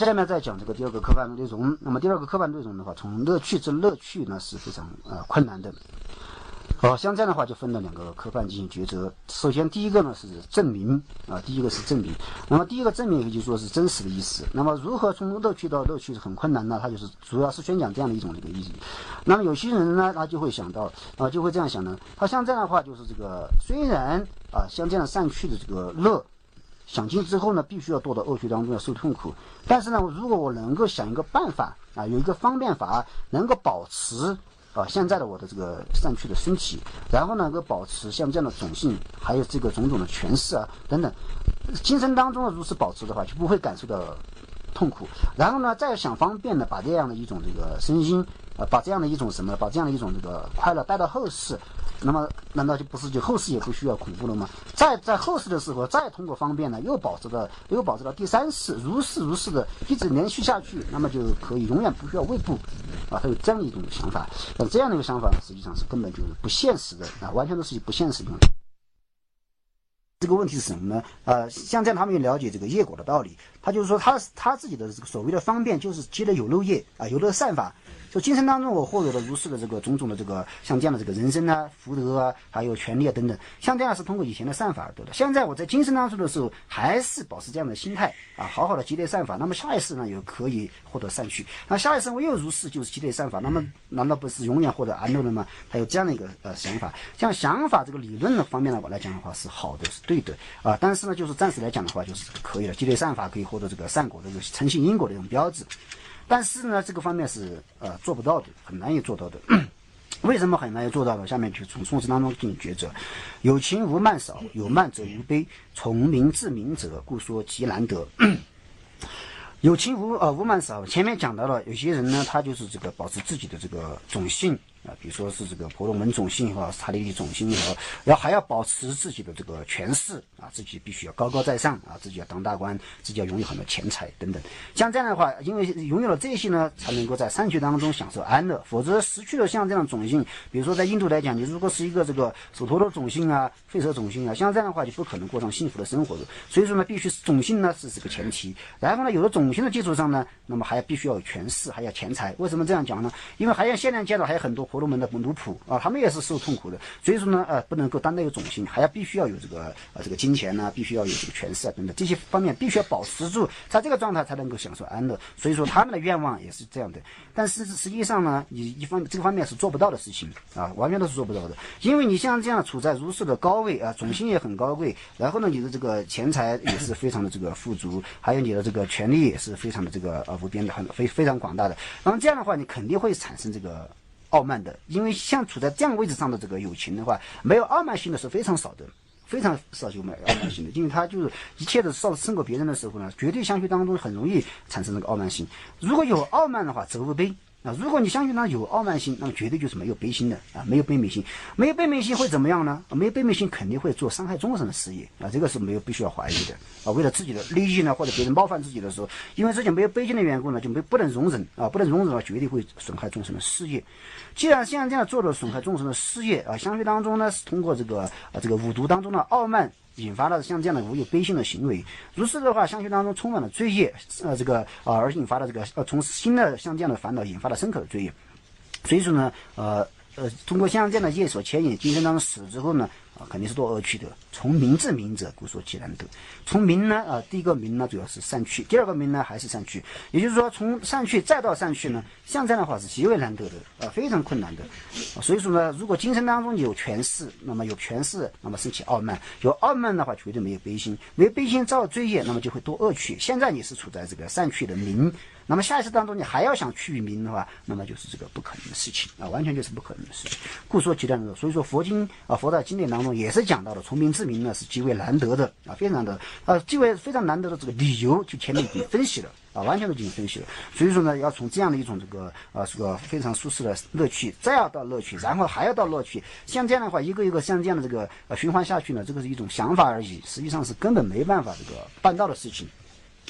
下面再讲这个第二个科判内容。那么第二个科判内容的话，从乐趣至乐趣呢是非常困难的。像这样的话就分了两个科判进行抉择。首先第一个呢是证明第一个是证明。那么第一个证明也就是说是真实的意思。那么如何从乐趣到乐趣是很困难呢？它就是主要是宣讲这样的一种这个意义。那么有些人呢，他就会想到就会这样想呢，他像这样的话就是这个虽然像这样散去的这个乐。想尽之后呢，必须要堕到恶趣当中要受痛苦。但是呢，如果我能够想一个办法有一个方便法，能够保持现在的我的这个散去的身体，然后呢能够保持像这样的种性，还有这个种种的权势等等，精神当中如此保持的话，就不会感受到痛苦。然后呢，再想方便的把这样的一种这个身心把这样的一种把这样的一种这个快乐带到后世。那么难道就后世也不需要恐怖了吗？在后世的时候，再通过方便呢，又保持到第三世，如是的一直连续下去，那么就可以永远不需要畏怖他有这样一种想法。但这样的一个想法呢，实际上是根本就是不现实的完全都是不现实的。这个问题是什么呢？像这样他们也了解这个业果的道理，他就是说他自己的这个所谓的方便，就是积累有漏业有漏善法。就精神当中我获得了如是的这个种种的这个像这样的这个人生福德还有权利等等，像这样是通过以前的善法而得的。现在我在精神当中的时候，还是保持这样的心态好好的积累善法，那么下一世呢也可以获得善趣。那下一世我又如是就是积累善法，那么难道不是永远获得安乐了吗？他有这样的一个想法。像想法这个理论的方面呢，我来讲的话是好的，是对的但是呢，就是暂时来讲的话，就是可以了，积累善法可以获得这个善果的这个诚信因果的这种标志。但是呢，这个方面是做不到的，很难以做到的。为什么很难以做到呢？下面就从宋词当中进行抉择。有情无慢少，有慢则无悲，从明至明者，故说极难得。有情无慢少，前面讲到了，有些人呢，他就是这个保持自己的这个种性比如说是这个婆罗门种性刹利利种性然后还要保持自己的这个权势自己必须要高高在上自己要当大官，自己要拥有很多钱财等等。像这样的话，因为拥有了这些呢，才能够在善趣当中享受安乐，否则失去了像这样的种性，比如说在印度来讲，你如果是一个这个首陀罗种性吠舍种性像这样的话就不可能过上幸福的生活的。所以说呢，必须种性呢是这个前提，然后呢，有了种性的基础上呢，那么还必须要有权势，还要钱财。为什么这样讲呢？因为还有现在阶段还有很多婆罗门的奴仆他们也是受痛苦的。所以说呢，不能够单单有种性，还要必须要有这个金钱必须要有这个权势等等，这些方面必须要保持住，在这个状态才能够享受安乐。所以说他们的愿望也是这样的。但是实际上呢，这个方面是做不到的事情完全都是做不到的。因为你像这样处在如是的高位种性也很高贵，然后呢，你的这个钱财也是非常的这个富足，还有你的这个权力也是非常的这个无边的，非常广大的。那么这样的话，你肯定会产生这个傲慢的。因为像处在这样位置上的这个友情的话，没有傲慢心的是非常少的，非常少有傲慢心的。因为他就是一切的胜过别人的时候呢，绝对相续当中很容易产生这个傲慢心。如果有傲慢的话，则无悲。如果你相信呢有傲慢心，那么绝对就是没有悲心的没有悲悯心。没有悲悯心会怎么样呢？没有悲悯心肯定会做伤害众生的事业这个是没有必须要怀疑的为了自己的利益呢，或者别人冒犯自己的时候，因为自己没有悲心的缘故呢，就不能容忍不能容忍的话，绝对会损害众生的事业。既然像这样做了损害众生的事业相续当中呢，是通过这个五毒当中的傲慢引发了像这样的无有悲心的行为，如是的话，相续当中充满了罪业，而引发了这个从新的像这样的烦恼引发了深刻的罪业。所以说呢，通过像这样的业所牵引，精神当中死之后呢，肯定是堕恶趣的。从明至明者，故说极难得。从明呢，第一个明呢主要是善趣，第二个明呢还是善趣。也就是说，从善趣再到善趣呢，像这样的话是极为难得的非常困难的所以说呢，如果精神当中有权势，那么有权势，那么升起傲慢，有傲慢的话绝对没有悲心，没有悲心造罪业，那么就会堕恶趣。现在你是处在这个善趣的明，那么下一次当中你还要想去于明的话，那么就是这个不可能的事情完全就是不可能的事情。故说极难得。所以说佛经佛在经典当中也是讲到的，从明至明呢是极为难得的非常难得极为非常难得的这个理由，就前面已经分析了完全都进行分析了。所以说呢，要从这样的一种这个非常舒适的乐趣，再要到乐趣，然后还要到乐趣，像这样的话，一个一个像这样的这个循环下去呢，这个是一种想法而已，实际上是根本没办法这个办到的事情。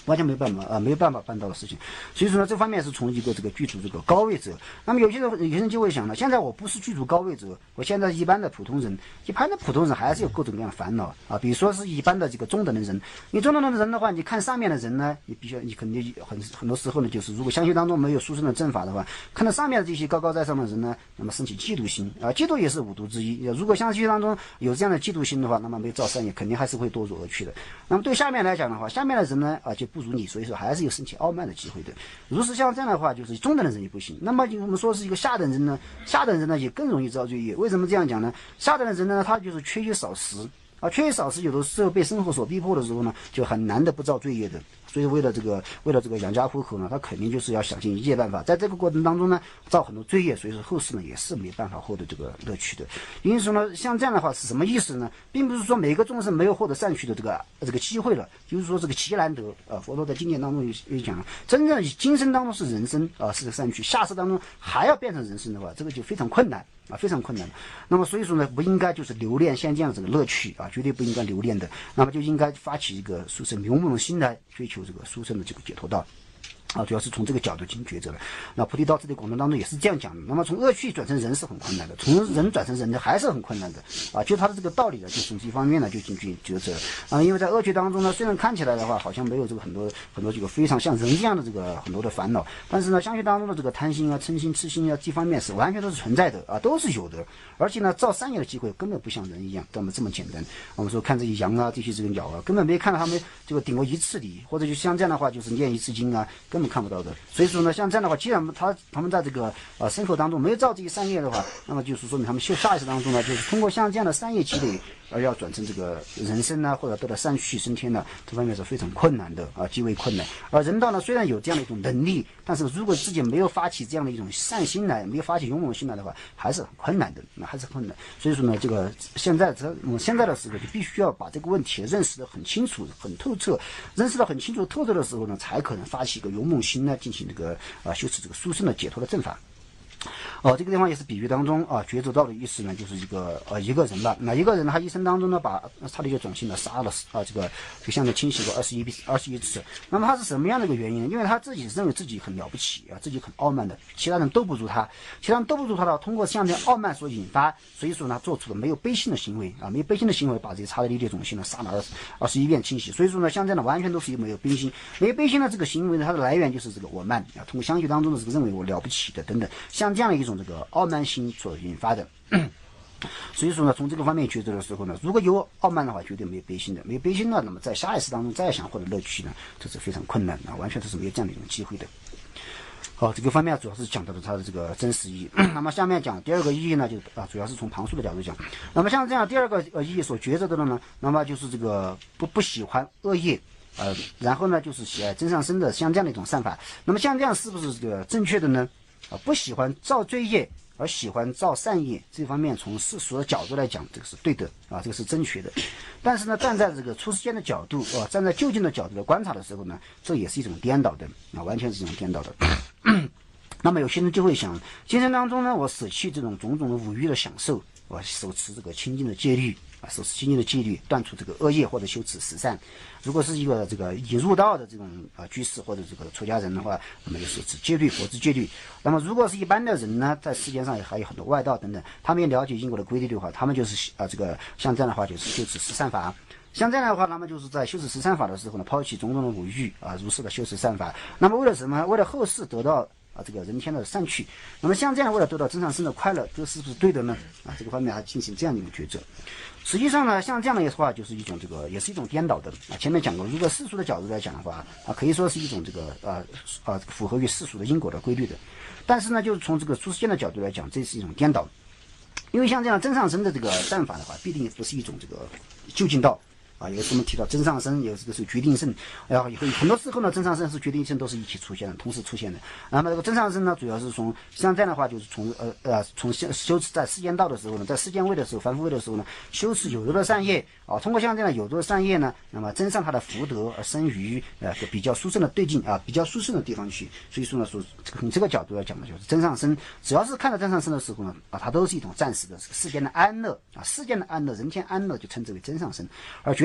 完全没办法办到的事情。所以说呢，这方面是从一个这个剧组这个高位者。那么有些人就会想了，现在我不是剧组高位者，我现在一般的普通人，还是有各种各样的烦恼啊。比如说是一般的这个中等的人，你中等的人的话，你看上面的人呢，你肯定很多时候呢，就是如果相学当中没有殊胜的正法的话，看到上面的这些高高在上的人呢，那么升起嫉妒心啊，嫉妒也是五毒之一。如果相学当中有这样的嫉妒心的话，那么没造善业，肯定还是会堕入恶趣的。那么对下面来讲的话，下面的人呢就不如你，所以说还是有升起傲慢的机会的。如是像这样的话，就是中等的人也不行。那么我们说是一个下等人呢，也更容易造罪业。为什么这样讲呢？下等的人呢，他就是缺衣少食啊，缺衣少食，有的时候被生活所逼迫的时候呢，就很难的不造罪业的。所以为了这个养家糊口呢，他肯定就是要想尽一切办法，在这个过程当中呢，造很多罪业，所以说后世呢也是没办法获得这个乐趣的。因此呢，像这样的话是什么意思呢？并不是说每个众生没有获得善趣的这个机会了，就是说这个其难得佛陀在经典当中也讲了，真正今生当中是人生是个善趣，下世当中还要变成人生的话，这个就非常困难。非常困难。那么所以说呢，不应该就是留恋现这样这个乐趣绝对不应该留恋的。那么就应该发起一个殊胜勇猛的心来追求这个殊胜的这个解脱道。主要是从这个角度进行抉择了。那菩提道次第广论当中也是这样讲的。那么从恶趣转成人是很困难的，从人转成人的还是很困难的就他的这个道理呢，就从这方面呢就进行抉择因为在恶趣当中呢，虽然看起来的话好像没有这个很多这个非常像人一样的这个很多的烦恼，但是呢，相续当中的这个贪心嗔心痴心这方面是完全都是存在的都是有的。而且呢，造善业的机会根本不像人一样这么简单。我们说看这些羊这些这个鸟根本没看到他们这个顶过一次礼，或者就像这样的话就是念一次经根本看不到的。所以说呢，像这样的话，既然他们在这个生活当中没有造这些善业的话，那么就是说明他们下意识当中呢，就是通过像这样的善业积累而要转成这个人生或者得到善趣升天这方面是非常困难的极为困难。而人道呢，虽然有这样的一种能力，但是如果自己没有发起这样的一种善心来，没有发起勇猛心来的话，还是很困难的，还是困难。所以说呢，这个现在的时候就必须要把这个问题认识得很清楚、很透彻，认识到很清楚透彻的时候呢，才可能发起一个勇猛心呢，进行这个修持这个殊胜的解脱的正法。这个地方也是比喻当中抉择道的意思呢，就是一个人吧。那一个人他一生当中呢，把他的一个种姓呢杀了就像清洗过21次。那么他是什么样的一个原因呢？因为他自己认为自己很了不起自己很傲慢的，其他人都不如他，的通过像这样傲慢所引发，所以说呢，做出了没有悲心的行为没有悲心的行为，把这些差的一列种姓呢杀了21遍清洗。所以说呢，像这样的完全都是没有悲心，没有悲心的这个行为呢，它的来源就是这个我慢通过相续当中的这个认为我了不起的等等，像这样的一种这个傲慢心所引发的。所以说呢，从这个方面抉择的时候呢，如果有傲慢的话，绝对没有悲心的，没有悲心呢，那么在下一世当中再想获得乐趣呢，这是非常困难完全都是没有这样的一种机会的。这个方面主要是讲到了它的这个真实意义。那么下面讲第二个意义呢，就主要是从旁述的角度讲。那么像这样第二个意义所抉择的呢，那么就是这个不喜欢恶业然后呢就是喜爱真上身的像这样的一种善法。那么像这样是不是这个正确的呢？不喜欢造罪业而喜欢造善业，这方面从世俗的角度来讲，这个是对的这个是正确的。但是呢，站在这个出世间的角度站在究竟的角度来观察的时候呢，这也是一种颠倒的完全是一种颠倒的。那么有些人就会想，今生当中呢，我舍弃这种种种的五欲的享受，我手持这个清净的戒律手持清净的戒律，断除这个恶业或者修持十善。如果是一个这个已入道的这种居士或者这个出家人的话，那么就手持戒律，佛之戒律。那么如果是一般的人呢，在世间上也还有很多外道等等，他们也了解因果的规律的话，他们就是这个像这样的话就是修持十善法。像这样的话，那么就是在修持十善法的时候呢，抛弃种种的五欲如是的修持善法。那么为了什么？为了后世得到这个人天的善趣。那么像这样为了得到真上身的快乐，这是不是对的呢？这个方面还进行这样的一个抉择。实际上呢，像这样的话，就是一种这个也是一种颠倒的前面讲过，如果世俗的角度来讲的话可以说是一种这个符合于世俗的因果的规律的。但是呢，就是从这个出世间的角度来讲，这是一种颠倒。因为像这样真上身的这个善法的话，必定不是一种这个究竟道。有时候我们提到真上身，有这个是决定胜，很多时候呢，真上身是决定胜都是一起出现的，同时出现的。那么这个真上身呢，主要是从像这样的话，就是从修持在世间道的时候呢，在世间位的时候，凡夫位的时候呢，修持有漏的善业通过像这样有漏的善业呢，那么增上他的福德而生于比较殊胜的对境比较殊胜的地方去。所以说呢，从这个角度来讲呢，就是真上身，只要是看到真上身的时候呢它都是一种暂时的世间的安乐世间的安乐，人天安乐就称之为真上身。而决定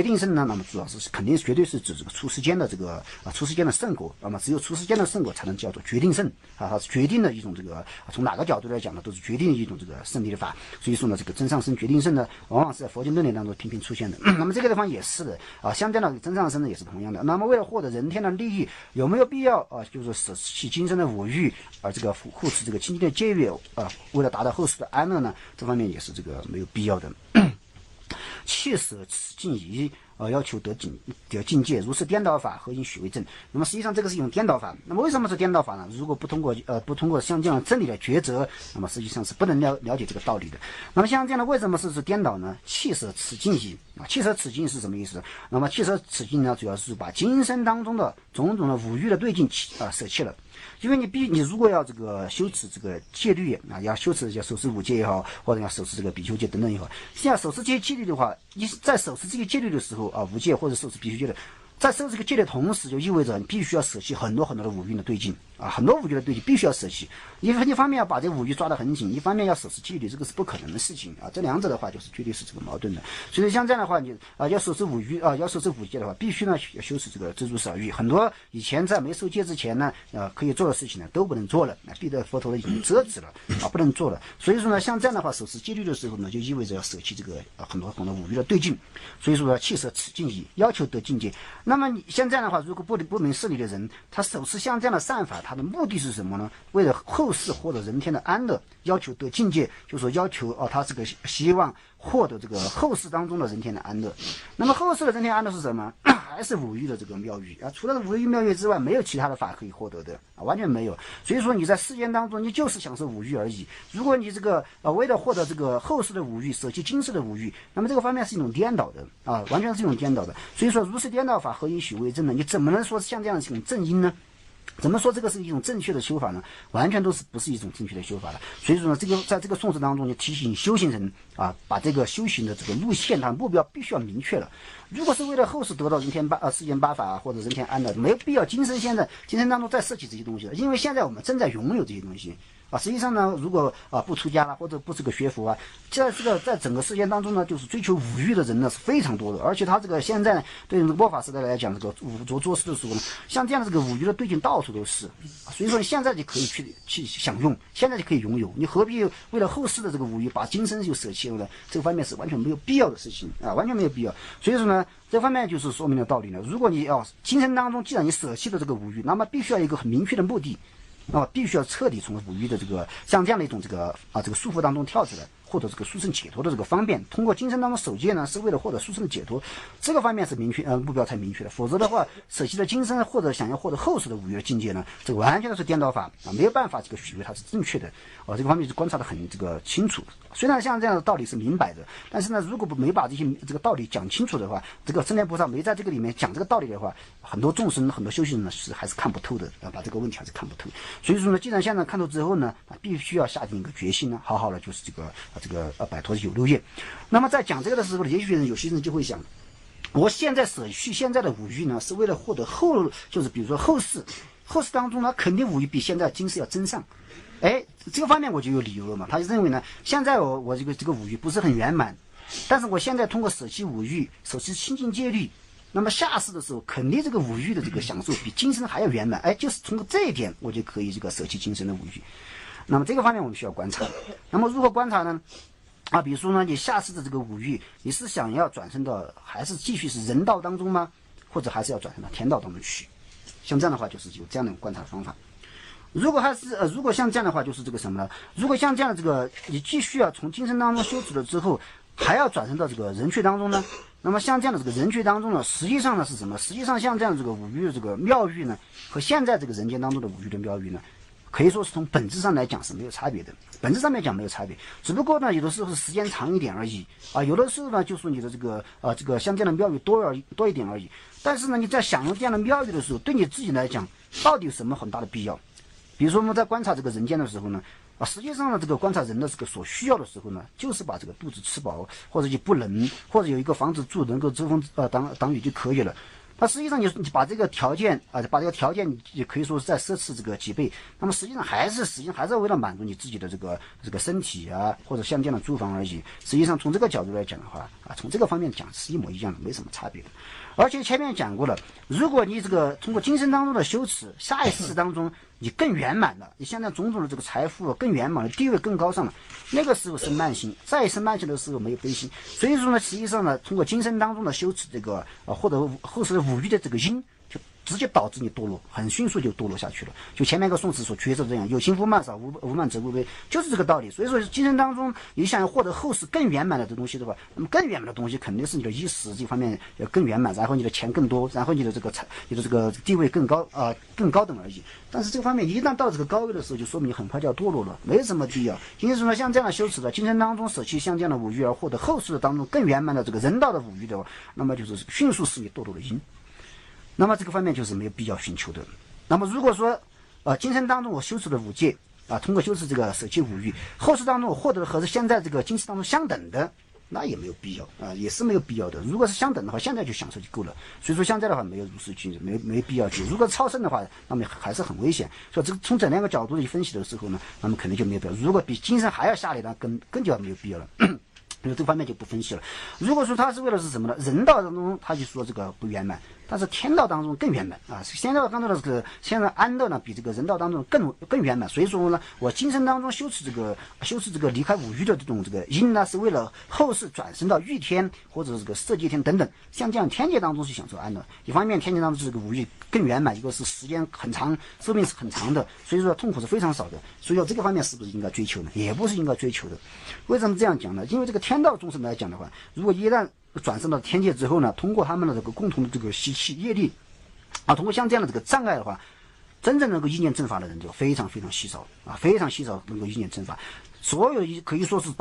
定胜呢，那么主要是肯定绝对是指这个出世间的这个出世间的胜果，那么只有出世间的胜果才能叫做决定胜它是决定的一种这个从哪个角度来讲呢，都是决定一种这个胜利的法。所以说呢，这个真上身决定胜呢，往往是在佛经论点当中频频出现的。那么这个地方也是的相对的真上身呢也是同样的。那么为了获得人天的利益，有没有必要就是舍弃今生的五欲这个护持这个清净的戒律为了达到后世的安乐呢？这方面也是这个没有必要的。弃舍此境仪要求得境界，如是颠倒法，何应许为正？那么实际上这个是一种颠倒法。那么为什么是颠倒法呢？如果不通过像这样真理的抉择，那么实际上是不能了解这个道理的。那么像这样的为什么是颠倒呢？弃舍此境仪弃舍此境是什么意思？那么弃舍此境呢，主要是把今生当中的种种的五欲的对境舍弃了。因为你如果要这个修持这个戒律要修持要守持五戒也好，或者要守持这个比丘戒等等也好，像守持这些戒律的话，你在守持这个戒律的时候五戒或者守持比丘戒的，在守这个戒的同时，就意味着你必须要舍弃很多很多的五欲的对境很多五欲的对境必须要舍弃。一方面要把这五欲抓得很紧，一方面要守持戒律，这个是不可能的事情这两者的话就是绝对是这个矛盾的。所以像这样的话，你要守持五欲要守持五戒的话，必须呢要修持这个知足少欲。很多以前在没受戒之前呢可以做的事情呢都不能做了，必得佛陀已经遮止了不能做了。所以说呢，像这样的话守持戒律的时候呢，就意味着要舍弃这个很多很多五欲的对境。所以说呢，弃舍此境仪，要求得境界。那么你像这样的话，如果不明事理的人，他手持像这样的善法，他的目的是什么呢？为了后世获得人天的安乐，要求得境界，就是说要求他这个希望获得这个后世当中的人天的安乐。那么后世的人天安乐是什么？还是五欲的这个妙欲除了五欲妙欲之外，没有其他的法可以获得的完全没有。所以说你在世间当中，你就是享受五欲而已。如果你这个为了获得这个后世的五欲，舍弃今世的五欲，那么这个方面是一种颠倒的完全是一种颠倒的。所以说如是颠倒法，何应许为正呢？你怎么能说像这样的一种正因呢？怎么说这个是一种正确的修法呢？完全都是不是一种正确的修法了。所以说呢，在这个颂词当中，就提醒修行人把这个修行的这个路线目标必须要明确了。如果是为了后世得到人天世间八法或者人天安乐，没有必要今生当中再设计这些东西了，因为现在我们正在拥有这些东西实际上呢，如果不出家了或者不这个学佛在整个世界当中呢，就是追求五欲的人呢是非常多的。而且他这个现在对这个末法时代来讲，这个五浊作事的时候呢，像这样的这个五欲的对境到处都是所以说现在就可以去享用，现在就可以拥有，你何必为了后世的这个五欲把今生就舍弃了呢？这个方面是完全没有必要的事情完全没有必要。所以说呢，这方面就是说明了道理了。如果你今生当中既然你舍弃了这个五欲，那么必须要有一个很明确的目的必须要彻底从五欲的这个像这样的一种这个束缚当中跳出来，获得这个殊胜解脱的这个方便。通过今生当中守戒呢，是为了获得殊胜的解脱，这个方面是明确目标才明确的。否则的话，舍弃了今生或者想要获得后世的五欲的境界呢，这个完全都是颠倒法没有办法这个许为它是正确的这个方面是观察的很这个清楚。虽然像这样的道理是明摆的，但是呢，如果没把这个道理讲清楚的话，这个圣天菩萨没在这个里面讲这个道理的话，很多众生很多修行人呢还是看不透的把这个问题还是看不透。所以说呢，既然现在看透之后呢必须要下定一个决心呢，好好的就是这个摆脱有漏业。那么在讲这个的时候呢，有些人就会想，我现在舍弃现在的五欲呢，是为了获得就是比如说后世当中呢，肯定五欲比现在今世要增上。这个方面我就有理由了嘛。他就认为呢，现在我这个五欲不是很圆满，但是我现在通过舍弃五欲，舍弃清净戒律，那么下世的时候肯定这个五欲的这个享受比今生还要圆满。就是通过这一点，我就可以这个舍弃今生的五欲。那么这个方面我们需要观察。那么如何观察呢？比如说呢，你下世的这个五欲，你是想要转生到还是继续是人道当中吗？或者还是要转生到天道当中去？像这样的话，就是有这样的观察方法。如果像这样的话，就是这个什么呢？如果像这样的这个，你继续要从今生当中修持了之后，还要转生到这个人趣当中呢？那么像这样的这个人趣当中呢，实际上呢是什么？实际上像这样的这个五欲的这个妙欲呢，和现在这个人间当中的五欲的妙欲呢，可以说是从本质上来讲是没有差别的。本质上来讲没有差别，只不过呢，有的时候是时间长一点而已有的时候呢，就说你的这个像这样的妙欲多一点而已。但是呢，你在享用这样的妙欲的时候，对你自己来讲，到底有什么很大的必要？比如说我们在观察这个人间的时候呢，实际上呢，这个观察人的这个所需要的时候呢，就是把这个肚子吃饱，或者就不冷，或者有一个房子住，能够遮风挡雨就可以了。 它实际上你把这个条件把这个条件也可以说是在奢侈这个几倍，那么实际上还是为了满足你自己的这个身体啊，或者像这样的住房而已。实际上从这个角度来讲的话从这个方面讲是一模一样的，没什么差别的。而且前面讲过了，如果你这个通过今生当中的修持，下一世当中你更圆满了，你现在种种的这个财富更圆满了，地位更高尚了，那个时候生慢心，再生慢心的时候没有悲心。所以说呢，实际上呢，通过今生当中的修持这个获得后世的五欲的这个因，就直接导致你堕落，很迅速就堕落下去了。就前面一个宋词所抉择这样，有情夫慢少，无慢则无悲，就是这个道理。所以说，今生当中你想要获得后世更圆满的这东西的话，那么更圆满的东西肯定是你的衣食这方面要更圆满，然后你的钱更多，然后你的这个地位更高更高等而已。但是这个方面一旦到这个高位的时候，就说明很快就要堕落了，没什么必要。因此说像这样的修持的，今生当中舍弃像这样的五欲而获得后世的当中更圆满的这个人道的五欲的话，那么就是迅速使你堕落的因。那么这个方面就是没有必要寻求的。那么如果说今生当中我修持了五戒通过修持这个舍弃五欲，后世当中我获得的和现在这个今世当中相等的，那也没有必要也是没有必要的。如果是相等的话，现在就享受就够了。所以说现在的话没有如实去，没必要去。如果超生的话，那么还是很危险。所以这个从这两个角度去分析的时候呢，那么肯定就没有必要。如果比今生还要下来，那更就没有必要了。因为这方面就不分析了。如果说他是为了是什么呢？人道当中他就说这个不圆满，但是天道当中更圆满天道当中的这个现在安乐呢，比这个人道当中更圆满。所以说呢，我今生当中修持这个离开五欲的这种这个因呢，是为了后世转生到欲天或者这个色界天等等，像这样天界当中去享受安乐。一方面天界当中这个五欲更圆满，一个是时间很长，寿命是很长的，所以说痛苦是非常少的。所以说这个方面是不是应该追求呢？也不是应该追求的。为什么这样讲呢？因为这个天道众生来讲的话，如果一旦转生到天界之后呢，通过他们的这个共同的这个习气业力通过像这样的这个障碍的话，真正能够意念正法的人就非常非常稀少非常稀少能够意念正法。所有可以说是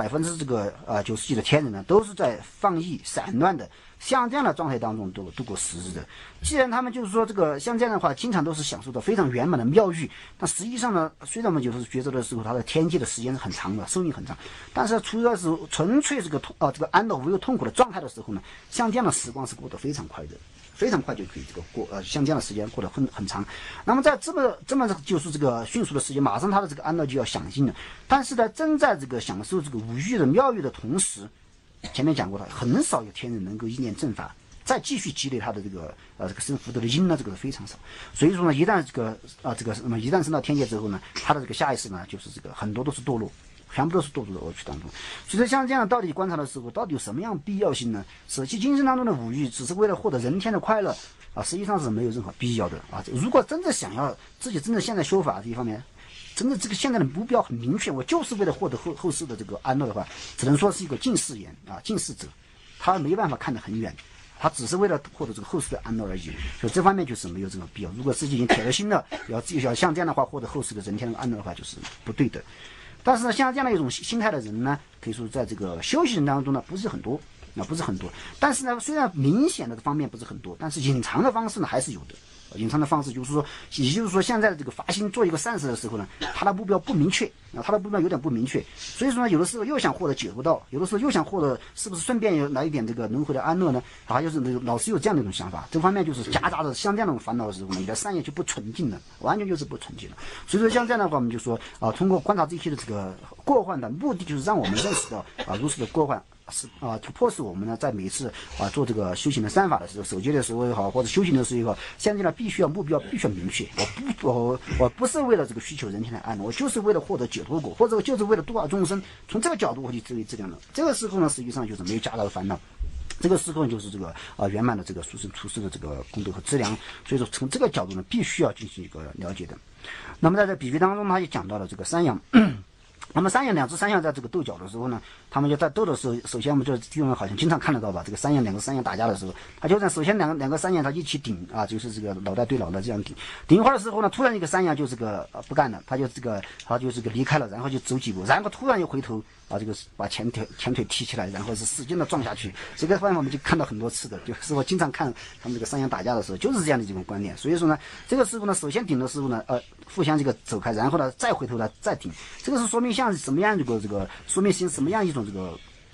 90%几的天人呢，都是在放逸散乱的像这样的状态当中度过时日的。既然他们就是说这个像这样的话，经常都是享受到非常圆满的妙欲，但实际上呢，虽然我们就是抉择的时候，他的天界的时间是很长的，寿命很长，但是除了是纯粹这个安乐无忧痛苦的状态的时候呢，像这样的时光是过得非常快的。非常快就可以过像这样的时间过得很长。那么在这么就是这个迅速的时间，马上他的这个安乐就要享尽了。但是呢，正在这个享受这个五欲的妙欲的同时，前面讲过了，很少有天人能够意念正法，再继续积累他的这个生福德的因呢，这个非常少。所以说呢，一旦一旦升到天界之后呢，他的这个下一世呢，就是这个很多都是堕落。全部都是堕入的恶趣当中。所以说像这样的道理观察的时候，到底有什么样必要性呢？舍弃今生当中的五欲，只是为了获得人天的快乐实际上是没有任何必要的如果真的想要自己真的现在修法这一方面，真的这个现在的目标很明确，我就是为了获得后世的这个安乐的话，只能说是一个近视眼近视者，他没办法看得很远。他只是为了获得这个后世的安乐而已，所以这方面就是没有这个必要。如果自己已经铁了心了，要像这样的话获得后世的人天的安乐的话，就是不对的。但是呢，像这样的一种心态的人呢，可以说在这个修行人当中呢，不是很多。但是呢，虽然明显的方面不是很多，但是隐藏的方式呢还是有的。隐藏的方式就是说，也就是说，现在的这个发心做一个善事的时候呢，他的目标不明确他的目标有点不明确。所以说呢，有的时候又想获得解脱道，有的时候又想获得是不是顺便有来一点这个轮回的安乐呢？就是老是有这样的一种想法。这方面就是夹杂着像这样的烦恼的时候呢，你的善业就不纯净了，完全就是不纯净了。所以说像这样的话，我们就说通过观察这些的这个过患的目的，就是让我们认识到如此的过患。就迫使我们呢，在每次做这个修行的三法的时候，守戒的时候也好，或者修行的时候也好，现在呢目标必须要明确。我不是为了这个需求人天的安乐，我就是为了获得解脱果，或者就是为了度化众生。从这个角度我去质量的，这个时候呢，实际上就是没有夹杂的烦恼。这个时候就是这个圆满的这个殊胜出世的这个功德和资粮。所以说从这个角度呢，必须要进行一个了解的。那么在这比喻当中，他也讲到了这个山羊。那么两只山羊在这个斗角的时候呢，他们就在斗的时候，首先我们这地方好像经常看得到吧，这个两个山羊打架的时候，他就在首先两个山羊他一起顶就是这个脑袋对脑袋这样顶一会儿的时候呢，突然一个山羊就这个不干了，他就这个离开了，然后就走几步，然后突然又回头这个把前腿提起来，然后是使劲的撞下去。这个方面我们就看到很多次的，就是我经常看他们这个山羊打架的时候，就是这样的这种观念。所以说呢，这个时候呢，首先顶的时候呢，互相这个走开，然后呢再回头呢再顶，这个是说明像什么样说明什么样一种这个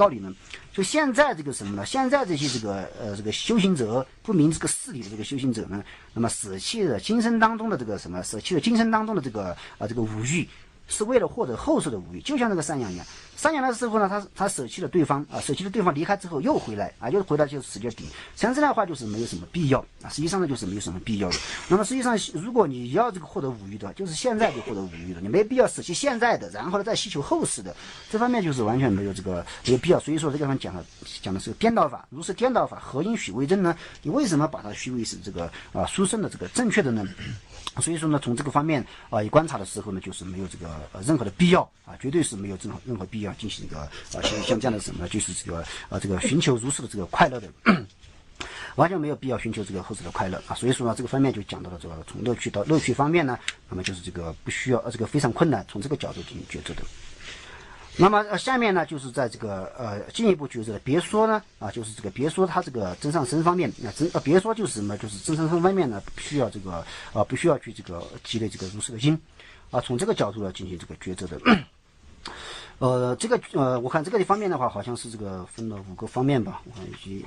道理呢？就现在这个什么呢？现在这些这个修行者，不明这个事理的这个修行者呢，那么舍弃了今生当中的这个什么？舍弃了今生当中的这个五欲。是为了获得后世的五欲，就像那个山羊一样。山羊的时候呢，他舍弃了对方舍弃了对方离开之后又回来又回来就使劲顶。实际上的话就是没有什么必要实际上呢就是没有什么必要的。那么实际上，如果你要这个获得五欲的，就是现在就获得五欲的，你没必要舍弃现在的，然后呢再希求后世的，这方面就是完全没有必要。所以说这个地方讲的是颠倒法，如是颠倒法，何因许为正呢？你为什么把它虚为是这个殊胜的这个正确的呢？所以说呢，从这个方面一观察的时候呢，就是没有这个任何的必要绝对是没有任何必要进行这个像这样的什么，就是这个寻求如是的这个快乐的，完全没有必要寻求这个后世的快乐所以说呢，这个方面就讲到了这个从乐趣到乐趣方面呢，那么就是这个不需要这个非常困难，从这个角度进行抉择的。那么下面呢，就是在这个进一步抉择的，别说呢就是这个别说它这个真上身方面别说就是什么，就是真上身方面呢，不需要去这个积累这个如是的因从这个角度来进行这个抉择的。我看这个方面的话，好像是这个分了5个方面吧，我看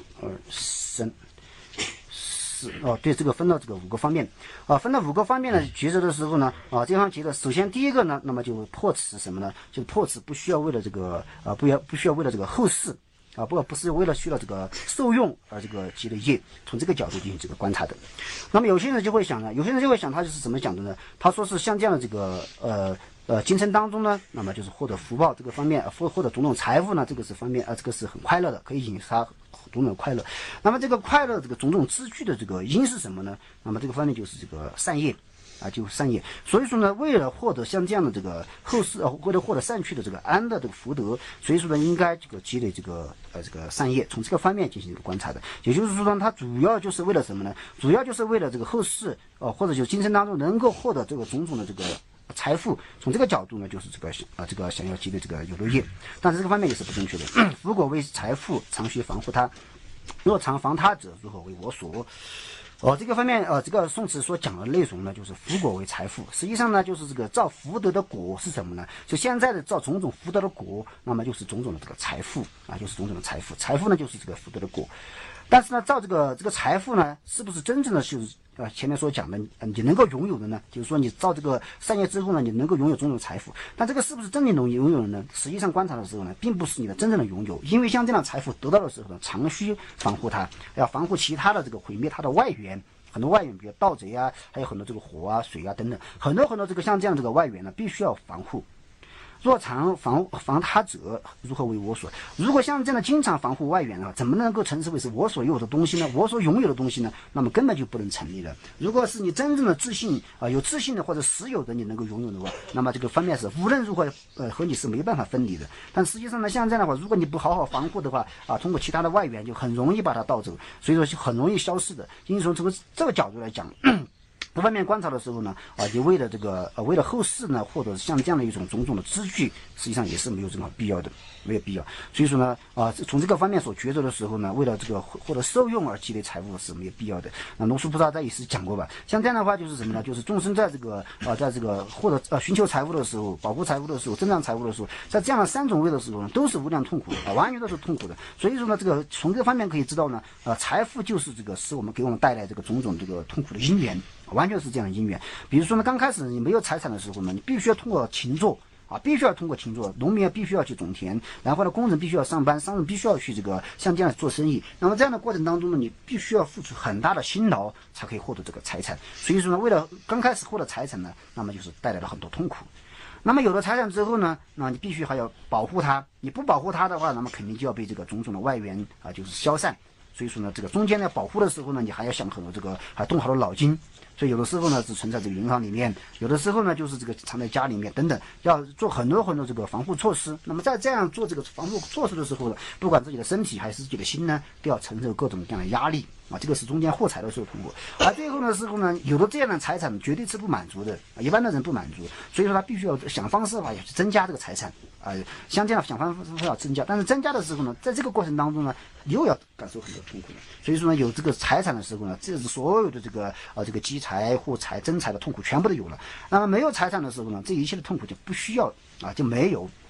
1、2、3、4对，这个分了这个5个方面分了5个方面的抉择的时候呢这方觉得首先第一个呢，那么就破此什么呢？就是破此不需要为了这个不需要为了这个后世不是为了需要这个受用而这个积累业，从这个角度进行这个观察的。那么有些人就会想，他就是怎么讲的呢？他说是像这样的这个今生当中呢，那么就是获得福报这个方面，获得种种财富呢，这个是方面这个是很快乐的，可以引发种种快乐。那么这个快乐这个种种支具的这个因是什么呢？那么这个方面就是这个善业就是善业。所以说呢，为了获得像这样的这个后世为了获得善趣的这个安的这个福德，所以说呢，应该这个积累这个善业，从这个方面进行一个观察的。也就是说呢，它主要就是为了什么呢？主要就是为了这个后世或者就今生当中能够获得这个种种的这个财富，从这个角度呢，就是这个想要积累这个有漏业，但是这个方面也是不正确的。福果为财富，常须防护他；若常防他者，如何为我所？这个方面这个宋词所讲的内容呢，就是福果为财富。实际上呢，就是这个造福德的果是什么呢？就现在的造种种福德的果，那么就是种种的这个财富就是种种的财富。财富呢，就是这个福德的果。但是呢，造这个财富呢，是不是真正的就是前面所讲的你能够拥有的呢？就是说你造这个善业之后呢，你能够拥有种种财富，但这个是不是真正能拥有的呢？实际上观察的时候呢，并不是你的真正的拥有，因为像这样的财富得到的时候呢，常需防护它，要防护其他的这个毁灭它的外援。很多外援，比如盗贼还有很多这个火水等等，很多这个像这样这个外援呢，必须要防护。若常防他者，如何为我所？如果像这样的经常防护外援怎么能够称之为是我所有的东西呢？我所拥有的东西呢？那么根本就不能成立了。如果是你真正的自信有自信的或者实有的你能够拥有的话，那么这个方面是无论如何和你是没办法分离的。但实际上呢，像这样的话，如果你不好好防护的话通过其他的外援就很容易把它盗走，所以说就很容易消失的。因此从这个角度来讲。这方面观察的时候呢，就为了为了后世呢，获得像这样的一种种种的支具，实际上也是没有任何必要的，没有必要。所以说呢，从这个方面所抉择的时候呢，为了这个获得受用而积累财富是没有必要的。那龙树菩萨在也是讲过吧，像这样的话就是什么呢？就是众生在这个获得寻求财富的时候，保护财富的时候，增长财富的时候，在这样的3种位的时候呢，都是无量痛苦的完全都是痛苦的。所以说呢，这个从这个方面可以知道呢，财富就是这个使给我们带来这个种种这个痛苦的因缘。完全是这样的因缘。比如说呢，刚开始你没有财产的时候呢，你必须要通过勤做必须要通过勤做，农民必须要去种田，然后呢，工人必须要上班，商人必须要去像这样做生意。那么这样的过程当中呢，你必须要付出很大的辛劳，才可以获得这个财产。所以说呢，为了刚开始获得财产呢，那么就是带来了很多痛苦。那么有了财产之后呢，那你必须还要保护它，你不保护它的话，那么肯定就要被这个种种的外援就是消散。所以说呢，这个中间呢保护的时候呢，你还要想很多还动好多脑筋。所以有的时候呢是存在这个银行里面，有的时候呢就是这个藏在家里面等等，要做很多这个防护措施。那么在这样做这个防护措施的时候呢，不管自己的身体还是自己的心呢，都要承受各种各样的压力这个是中间获财的时候通过。而最后的时候呢，有的这样的财产绝对是不满足的一般的人不满足，所以说他必须要想方设法要去增加这个财产像这样想方法要增加，但是增加的时候呢，在这个过程当中呢，又要感受很多痛苦了。所以说呢，有这个财产的时候呢，这是所有的这个积财、护财、增财的痛苦全部都有了。那么没有财产的时候呢，这一切的痛苦就不需要就没有。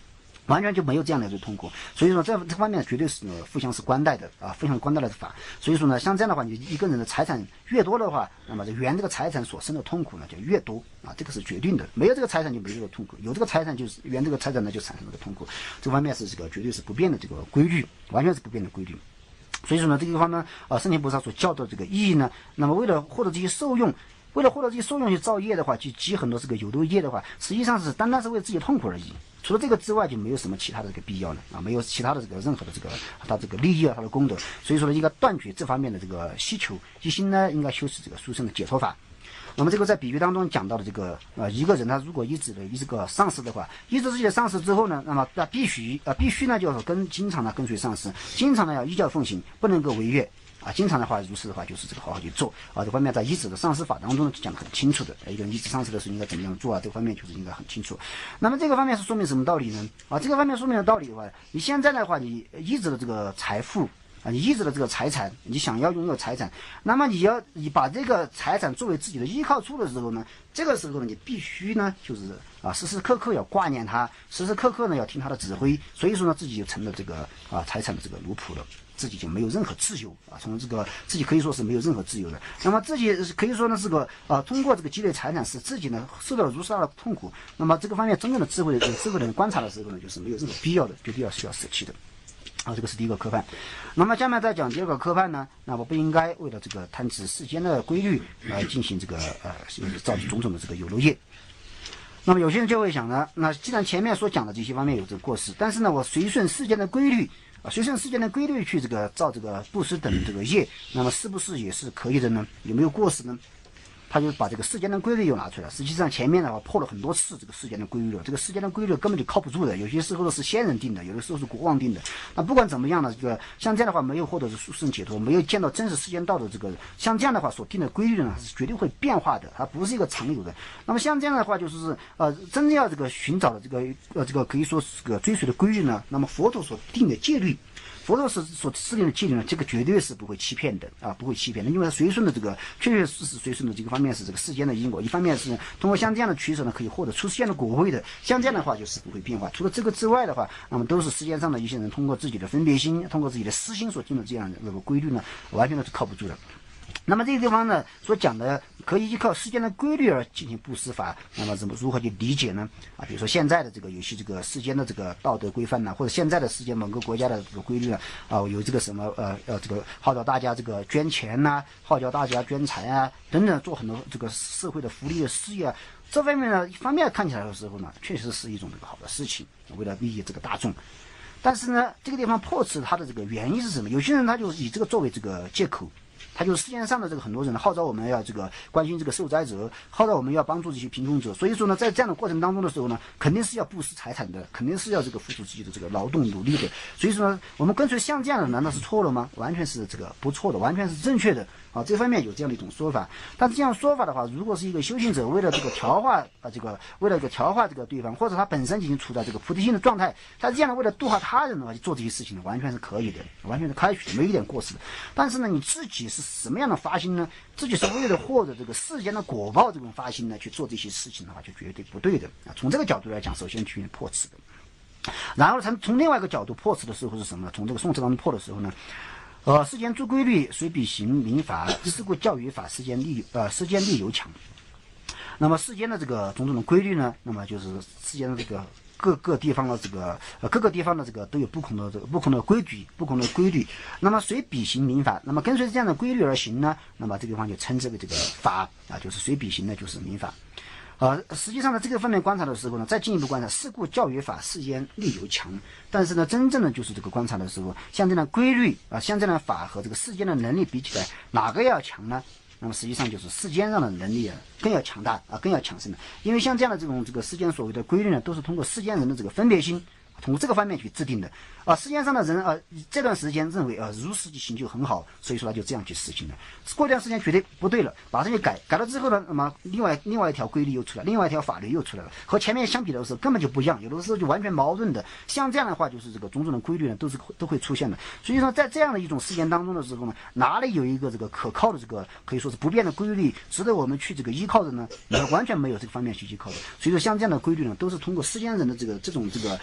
完全就没有这样的一个痛苦，所以说这方面绝对是互相是关带的啊，互相关带的法。所以说呢，像这样的话，你一个人的财产越多的话，那么原这个财产所生的痛苦呢就越多啊，这个是决定的。没有这个财产就没有这个痛苦，有这个财产就是原这个财产呢就产生这个痛苦。这方面是这个绝对是不变的这个规律，完全是不变的规律。所以说呢，这个地方呢，圣贤菩萨所教的这个意义呢，那么为了获得这些受用。为了获得这些受用去造业的话，去积很多这个有漏业的话，实际上是单单是为自己痛苦而已。除了这个之外，就没有什么其他的这个必要了啊，没有其他的这个任何的这个它这个利益啊，它的功德。所以说呢，应该断绝这方面的这个需求，一心呢应该修持这个殊胜的解脱法。那么这个在比喻当中讲到的这个一个人他如果依止了一个上师的话，依止自己的上师之后呢，那么他必须呢就是经常呢跟随上师，经常呢要依教奉行，不能够违越。经常的话，如是的话，就是这个好好去做这方面在依止的上师法当中呢，就讲得很清楚的。一个人依止上师的时候应该怎么样做这个方面就是应该很清楚。那么这个方面是说明什么道理呢？这个方面说明的道理的话，你现在的话，你依止了这个财富你依止了这个财产，你想要拥有财产，那么你把这个财产作为自己的依靠处的时候呢，这个时候呢，你必须呢就是时时刻刻要挂念他，时时刻刻呢要听他的指挥，所以说呢自己就成了这个财产的这个奴仆了。自己就没有任何自由从这个自己可以说是没有任何自由的。那么自己可以说呢是个通过这个积累财产使自己呢受到了如此大的痛苦。那么这个方面真正的智慧的人观察的时候呢，就是没有任何必要的，就必要需要舍弃的。这个是第一个科判。那么下面再讲第二个科判呢，那我不应该为了这个贪执世间的规律进行这个造种种的这个有漏业。那么有些人就会想呢，那既然前面所讲的这些方面有这个过失，但是呢我随顺世间的规律随顺世间的规律去这个造这个布施等这个业，那么是不是也是可以的呢？有没有过失呢？他就把这个世间的规律又拿出来了。实际上前面的话破了很多次这个世间的规律了，这个世间的规律根本就靠不住的，有些时候是先人定的，有的时候是国王定的。那不管怎么样呢，这个像这样的话没有获得殊胜解脱，没有见到真实世间道的这个，像这样的话所定的规律呢是绝对会变化的，它不是一个常有的。那么像这样的话就是真正要这个寻找的这个可以说是这个追随的规律呢，那么佛陀所定的戒律。佛陀所制定的戒律呢，这个绝对是不会欺骗的不会欺骗的，因为随顺的这个确确实实随顺的这个方面是这个世间的因果，一方面是通过像这样的取舍呢，可以获得出世间的果位的，像这样的话就是不会变化。除了这个之外的话，那么都是世界上的一些人通过自己的分别心，通过自己的私心所定的这样的这个规律呢，完全都是靠不住的。那么这个地方呢所讲的可以依靠世间的规律而进行布施法，那么如何去理解呢？比如说现在的这个有些这个世间的这个道德规范呢，或者现在的世界某个国家的这个规律呢有这个什么这个号召大家这个捐钱号召大家捐财等等，做很多这个社会的福利的事业这方面呢，一方面看起来的时候呢，确实是一种这个好的事情，为了利益这个大众。但是呢，这个地方破斥它的这个原因是什么？有些人他就以这个作为这个借口。他就是世界上的这个很多人号召我们要这个关心这个受灾者，号召我们要帮助这些贫穷者。所以说呢，在这样的过程当中的时候呢，肯定是要布施财产的，肯定是要这个付出自己的这个劳动努力的。所以说呢，我们跟随像这样的，难道是错了吗？完全是这个不错的，完全是正确的这方面有这样的一种说法。但是这样说法的话，如果是一个修行者为了这个调化为了调化这个对方，或者他本身已经处在这个菩提心的状态，他这样的为了度化他人的话去做这些事情呢，完全是可以的，完全是开许的，没有一点过失的。但是呢，你自己是什么样的发心呢？自己是为了获得这个世间的果报这种发心呢去做这些事情的话，就绝对不对的从这个角度来讲，首先去破斥的。然后从另外一个角度破斥的时候是什么呢？从这个宋词当中破的时候呢，世间诸规律随彼行民法，是故教于法，世间力由强。那么世间的这个种种的规律呢，那么就是世间的这个各个地方的这个都有不同的规矩，不同的规律。那么随彼行民法，那么跟随这样的规律而行呢，那么这个地方就称之为这个法就是随彼行呢，就是民法。实际上呢，这个方面观察的时候呢，再进一步观察，是故教于法，世间力由强。但是呢，真正的就是这个观察的时候，像这样的规律像这样的法和这个世间的能力比起来，哪个要强呢？那么实际上就是世间上的能力更要强大更要强盛的。因为像这样的这个世间所谓的规律呢，都是通过世间人的这个分别心，通过这个方面去制定的世间上的人这段时间认为如实际行就很好，所以说他就这样去实行了。过一段时间觉得不对了，马上就改了之后呢，那么另外一条规律又出来，另外一条法律又出来了，和前面相比的时候根本就不一样，有的时候就完全矛盾的。像这样的话，就是这个种种的规律呢，都会出现的。所以说，在这样的一种事件当中的时候呢，哪里有一个这个可靠的这个可以说是不变的规律，值得我们去这个依靠的呢？完全没有这个方面去依靠的。所以说，像这样的规律呢，都是通过世间人的这种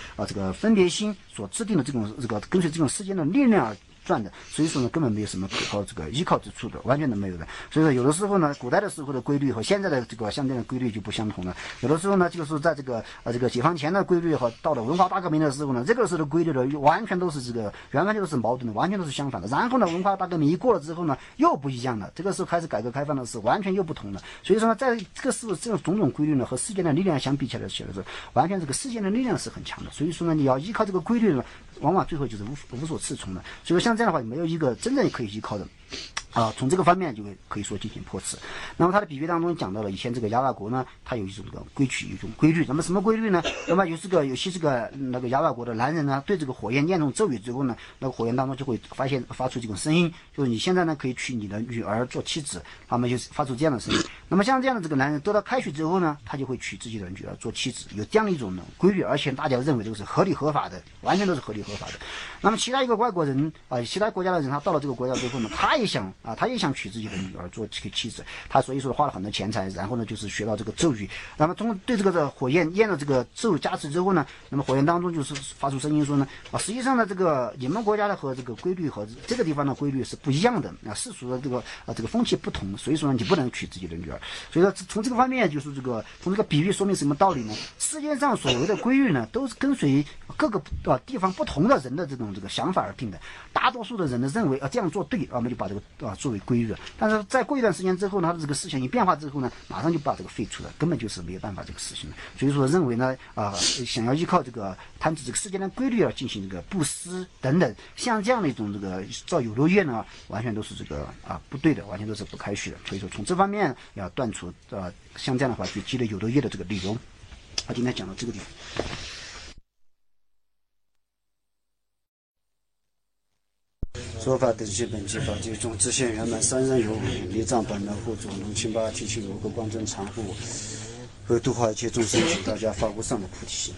分别心所制定的这种跟随这种世间的力量而转的，所以说呢，根本没有什么可靠依靠之处的，完全都没有的。所以说，有的时候呢，古代的时候的规律和现在的相对的规律就不相同了。有的时候呢，就是在这个解放前的规律和到了文化大革命的时候呢，这个时候的规律呢，完全都是完全都是矛盾的，完全都是相反的。然后呢，文化大革命一过了之后呢，又不一样了。这个时候开始改革开放的时候，完全又不同了。所以说呢，在这个时候，这种种种规律呢，和世间的力量相比起来的时候，完全这个世间的力量是很强的。所以说呢，你要依靠这个规律呢，往往最后就是无所适从的。所以说像这样的话，没有一个真正可以依靠的。从这个方面就可以说进行破斥。那么它的比喻当中讲到了以前这个亚瓦国呢，它有一种规矩，有一种规律。那么什么规律呢？那么有些那个亚瓦国的男人呢，对这个火焰念动咒语之后呢，那个火焰当中就会发出这种声音，就是你现在呢可以娶你的女儿做妻子，他们就发出这样的声音。那么像这样的这个男人得到开许之后呢，他就会娶自己的女儿做妻子，有这样的一种规律，而且大家认为这个是合理合法的，完全都是合理合法的。那么其他一个外国人其他国家的人，他到了这个国家之后呢，他也想娶自己的女儿做这个妻子，他所以说花了很多钱财，然后呢就是学到这个咒语，那么对这个火焰验了这个咒加持之后呢，那么火焰当中就是发出声音说呢，实际上呢这个你们国家的和这个规律和这个地方的规律是不一样的，世俗的这个风气不同，所以说呢你不能娶自己的女儿。所以说从这个方面就是从这个比喻说明什么道理呢？世界上所谓的规律呢，都是跟随各个地方不同的人的这个想法而定的。大多数的人呢认为这样做对，我们就把这个作为规律了。但是再过一段时间之后呢，他的这个思想一变化之后呢，马上就把这个废除了，根本就是没有办法这个实行了。所以说认为呢想要依靠贪图这个世间的规律而进行这个布施等等，像这样的一种造有漏业呢，完全都是不对的，完全都是不开许的。所以说从这方面要断除像这样的话就积累有漏业的这个理由。今天讲到这个地方。说法等系本纪法界中自现圆满三人有离藏本能护主龙清八提起如个光真常护，为度化一切众生，请大家发无上的菩提心。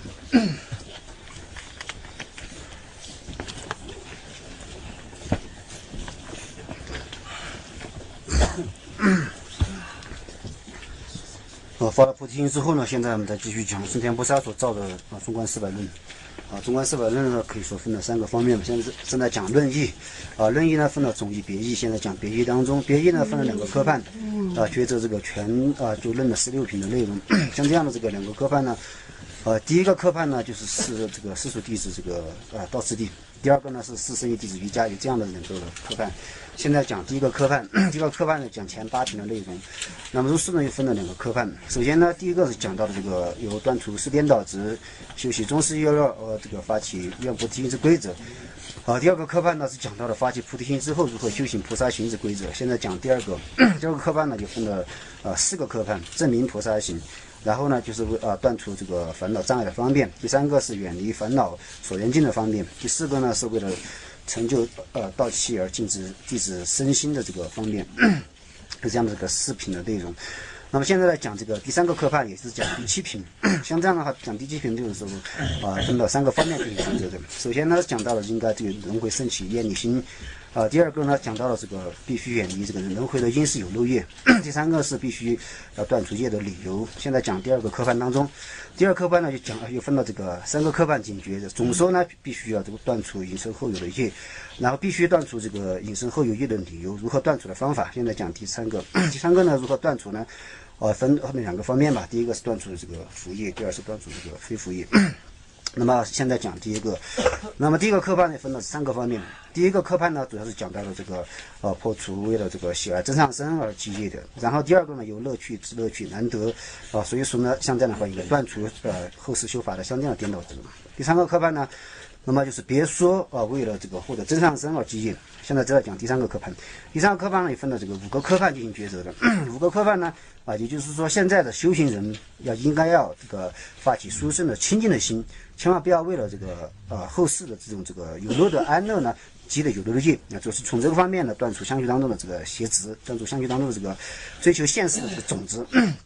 发了菩提心之后呢，现在我们再继续讲顺天菩萨所造的中观400论。中观400论呢，可以说分了3个方面。现在正在讲论义，论义呢分了总义、别义。现在讲别义当中，别义呢分了2个科判，学者这个就论了16品的内容。像这样的这个2个科判呢，第一个科判呢就是世俗弟子道次第，第二个呢是世圣义弟子瑜伽，有这样的2个科判。现在讲第一个科判，第一个科判呢讲前8品的内容。那么如是呢又分了2个科判。首先呢，第一个是讲到的有断除世颠倒执，修习中士乐乐发起愿菩提心之规则。第二个科判呢是讲到了发起菩提心之后如何修行菩萨行之规则。现在讲第二个科判呢就分了4个科判，证明菩萨行。然后呢，就是断除这个烦恼障碍的方便。第3个是远离烦恼所缘境的方便。第4个呢是为了成就道器而禁止弟子身心的这个方便。是这样的4品的内容。那么现在来讲第3个科判，也是讲第7品。像这样的话，讲第7品这个时候分到3个方面进行抉择的。首先呢，讲到了应该轮回升起厌离心。第二个呢，讲到了必须远离轮回的因是有漏业。第3个是必须要断除业的理由。现在讲第2个科判当中，第2科判呢又分到3个科判警觉的。总说呢，必须要断除引生后有的业，然后必须断除引生后有业的理由，如何断除的方法。现在讲第3个。第3个呢，如何断除呢？分后面2个方面吧。第一个是断除福业，第二是断除非福业。那么现在讲第一个。那么第一个科判呢分了3个方面。第一个科判呢主要是讲到了破除为了喜爱真上身而积业的。然后第二个呢有乐趣之乐趣难得所以说呢像这样的话应该断除后世修法的像这样的颠倒之路。第3个科判呢，那么就是别说为了获得真上身而积业。现在就要讲第3个科判。第3个科判呢也分了5个科判进行抉择的。5个科判呢也就是说现在的修行人应该要发起殊胜的清净的心，千万不要为了后世的这种有漏的安乐呢积累有漏的业，就是从这个方面呢断除相续当中的邪执，断除相续当中的追求现世的种子。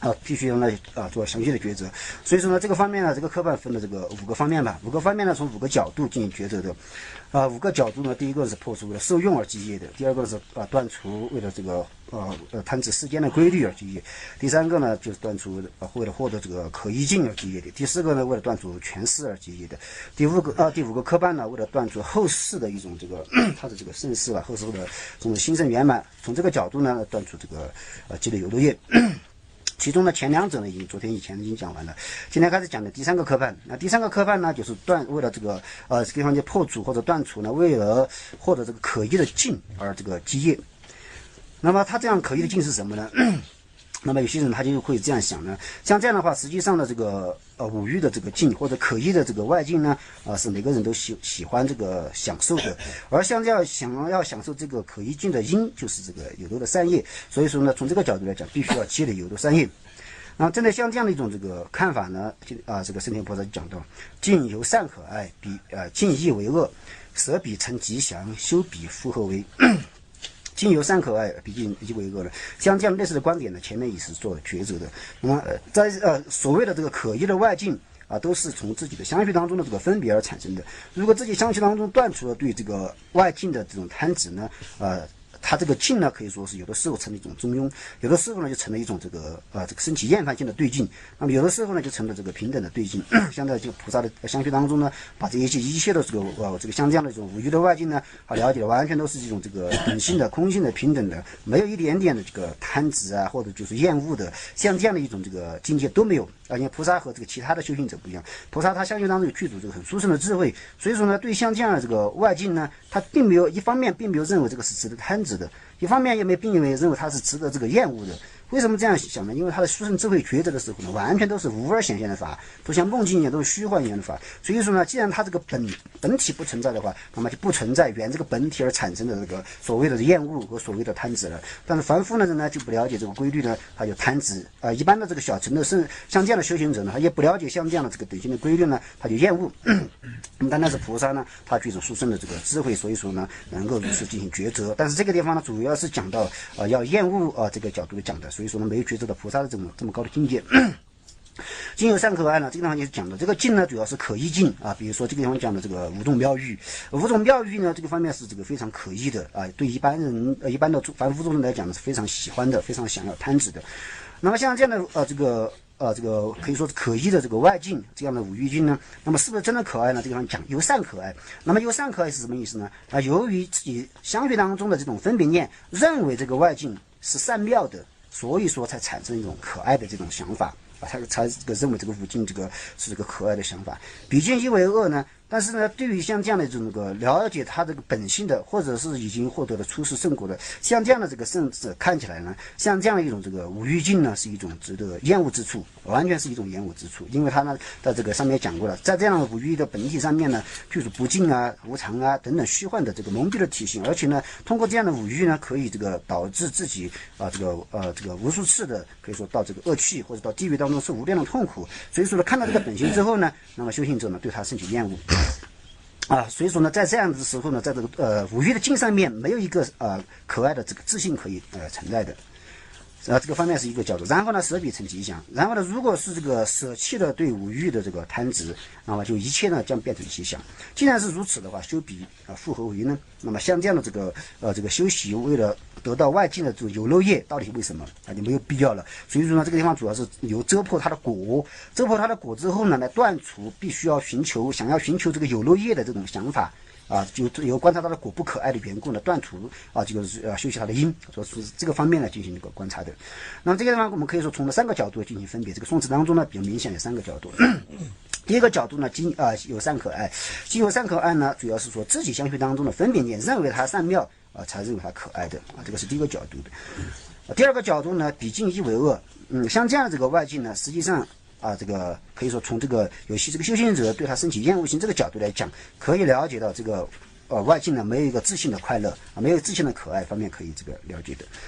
必须来做详细的抉择。所以说呢，这个方面呢，这个科判分了这个5个方面吧，5个方面呢，从5个角度进行抉择的。5个角度呢，第一个是破除为了受用而基业的，第二个是断除为了这个贪执世间的规律而基业，第三个呢就是断除为了获得这个可依境而基业的，第四个呢为了断除权势而基业的，第五个科判呢为了断除后世的一种这个它的这个盛世后世的这种兴盛圆满，从这个角度呢断除这个积累有漏业。其中呢，前2者呢，以前已经讲完了。今天开始讲的第3个科判。那第3个科判呢，就是为了这个这个地方就破除或者断除呢，为了获得这个可依的境而这个基业。那么他这样可依的境是什么呢？那么有些人他就会这样想呢，像这样的话，实际上呢，这个五欲的这个境或者可依的这个外境呢，是每个人都喜欢这个享受的。而像这样想要享受这个可依境的因，就是这个有漏的善业。所以说呢，从这个角度来讲，必须要积累有漏善业。然后针对像这样的一种这个看法呢，这个圣天菩萨就讲到，境由善可爱，境亦为恶，舍彼成吉祥，修彼复何为？境由善可爱，毕竟亦为恶了。像这样类似的观点呢，前面也是做了抉择的。那么在所谓的这个可依的外境都是从自己的相续当中的这个分别而产生的。如果自己相续当中断除了对这个外境的这种贪执呢，它这个境呢，可以说是有的时候成了一种中庸，有的时候呢就成了一种这个升起厌烦性的对境，那么有的时候呢就成了这个平等的对境。像在这个菩萨的相续当中呢，把一切的这个像这样的这种五欲的外境呢，了解的完全都是这种这个本性的、空性的、平等的，没有一点点的这个贪执或者就是厌恶的，像这样的一种这个境界都没有。因为菩萨和这个其他的修行者不一样，菩萨他相续当中有具足这个很殊胜的智慧，所以说呢，对像这样的这个外境呢，他并没有一方面并没有认为这个是值得贪执的，一方面也没并没有认为它是值得这个厌恶的。为什么这样想呢？因为他的殊胜智慧抉择的时候呢，完全都是无而显现的法，都像梦境一样，都是虚幻一样的法。所以说呢，既然它这个本体不存在的话，那么就不存在原这个本体而产生的这个所谓的厌恶和所谓的贪执了。但是凡夫的人呢，就不了解这个规律呢，他就贪执一般的这个小乘的像这样的修行者呢，他也不了解像这样的这个本性的规律呢，他就厌恶。那么当然是菩萨呢，他具有殊胜的这个智慧，所以说呢，能够如此进行抉择。但是这个地方呢，主要是讲到要厌恶这个角度讲的。所以说呢，没有抉择到菩萨的这么高的境界。境由善可爱呢，这个地方就是讲的这个境呢，主要是可依境比如说这个地方讲的这个五种妙欲，五种妙欲呢，这个方面是这个非常可依的对一般人一般的凡夫众生来讲呢，是非常喜欢的，非常想要贪执的。那么像这样的这个可以说是可依的这个外境，这样的五欲境呢，那么是不是真的可爱呢？这个地方讲由善可爱，那么由善可爱是什么意思呢？由于自己相续当中的这种分别念，认为这个外境是善妙的，所以说才产生一种可爱的这种想法才这个认为这个五境这个是这个可爱的想法。比境亦为恶呢，但是呢，对于像这样的这种了解他这个本性的，或者是已经获得了出世圣果的，像这样的这个圣者看起来呢，像这样的一种这个五欲境呢，是一种值得厌恶之处，完全是一种厌恶之处。因为他呢，在这个上面讲过了，在这样的五欲的本体上面呢，就是不净无常等等虚幻的这个蒙蔽的体性，而且呢，通过这样的五欲呢，可以这个导致自己这个无数次的可以说到这个恶趣或者到地狱当中受无量的痛苦。所以说呢，看到这个本性之后呢，那么修行者呢，对他升起厌恶。所以说呢，在这样的时候呢，在这个五欲的境上面，没有一个可爱的这个自信可以存在的。这个方面是一个角度。然后呢，舍彼成吉祥。然后呢，如果是这个舍弃了对五欲的这个贪执，那么就一切呢将变成吉祥。既然是如此的话，修彼复何为呢？那么像这样的这个修习，为了得到外境的这个有漏业，到底为什么就没有必要了？所以说呢，这个地方主要是由遮破它的果，遮破它的果之后呢，来断除必须要想要寻求这个有漏业的这种想法。就由观察到的果不可爱的缘故呢，断除这个修习它的因，说是这个方面来进行一个观察的。那么这个地方我们可以说从3个角度进行分别。这个宋词当中呢，比较明显有3个角度。第一个角度呢，有善可爱，境有善可爱呢，主要是说自己相续当中的分别念认为它善妙才认为它可爱的这个是第一个角度的。第二个角度呢，比境亦为恶。像这样的这个外境呢，实际上这个可以说从这个有些这个修行者对他升起厌恶心这个角度来讲，可以了解到这个外境呢没有一个自信的快乐没有自信的可爱方面可以这个了解的。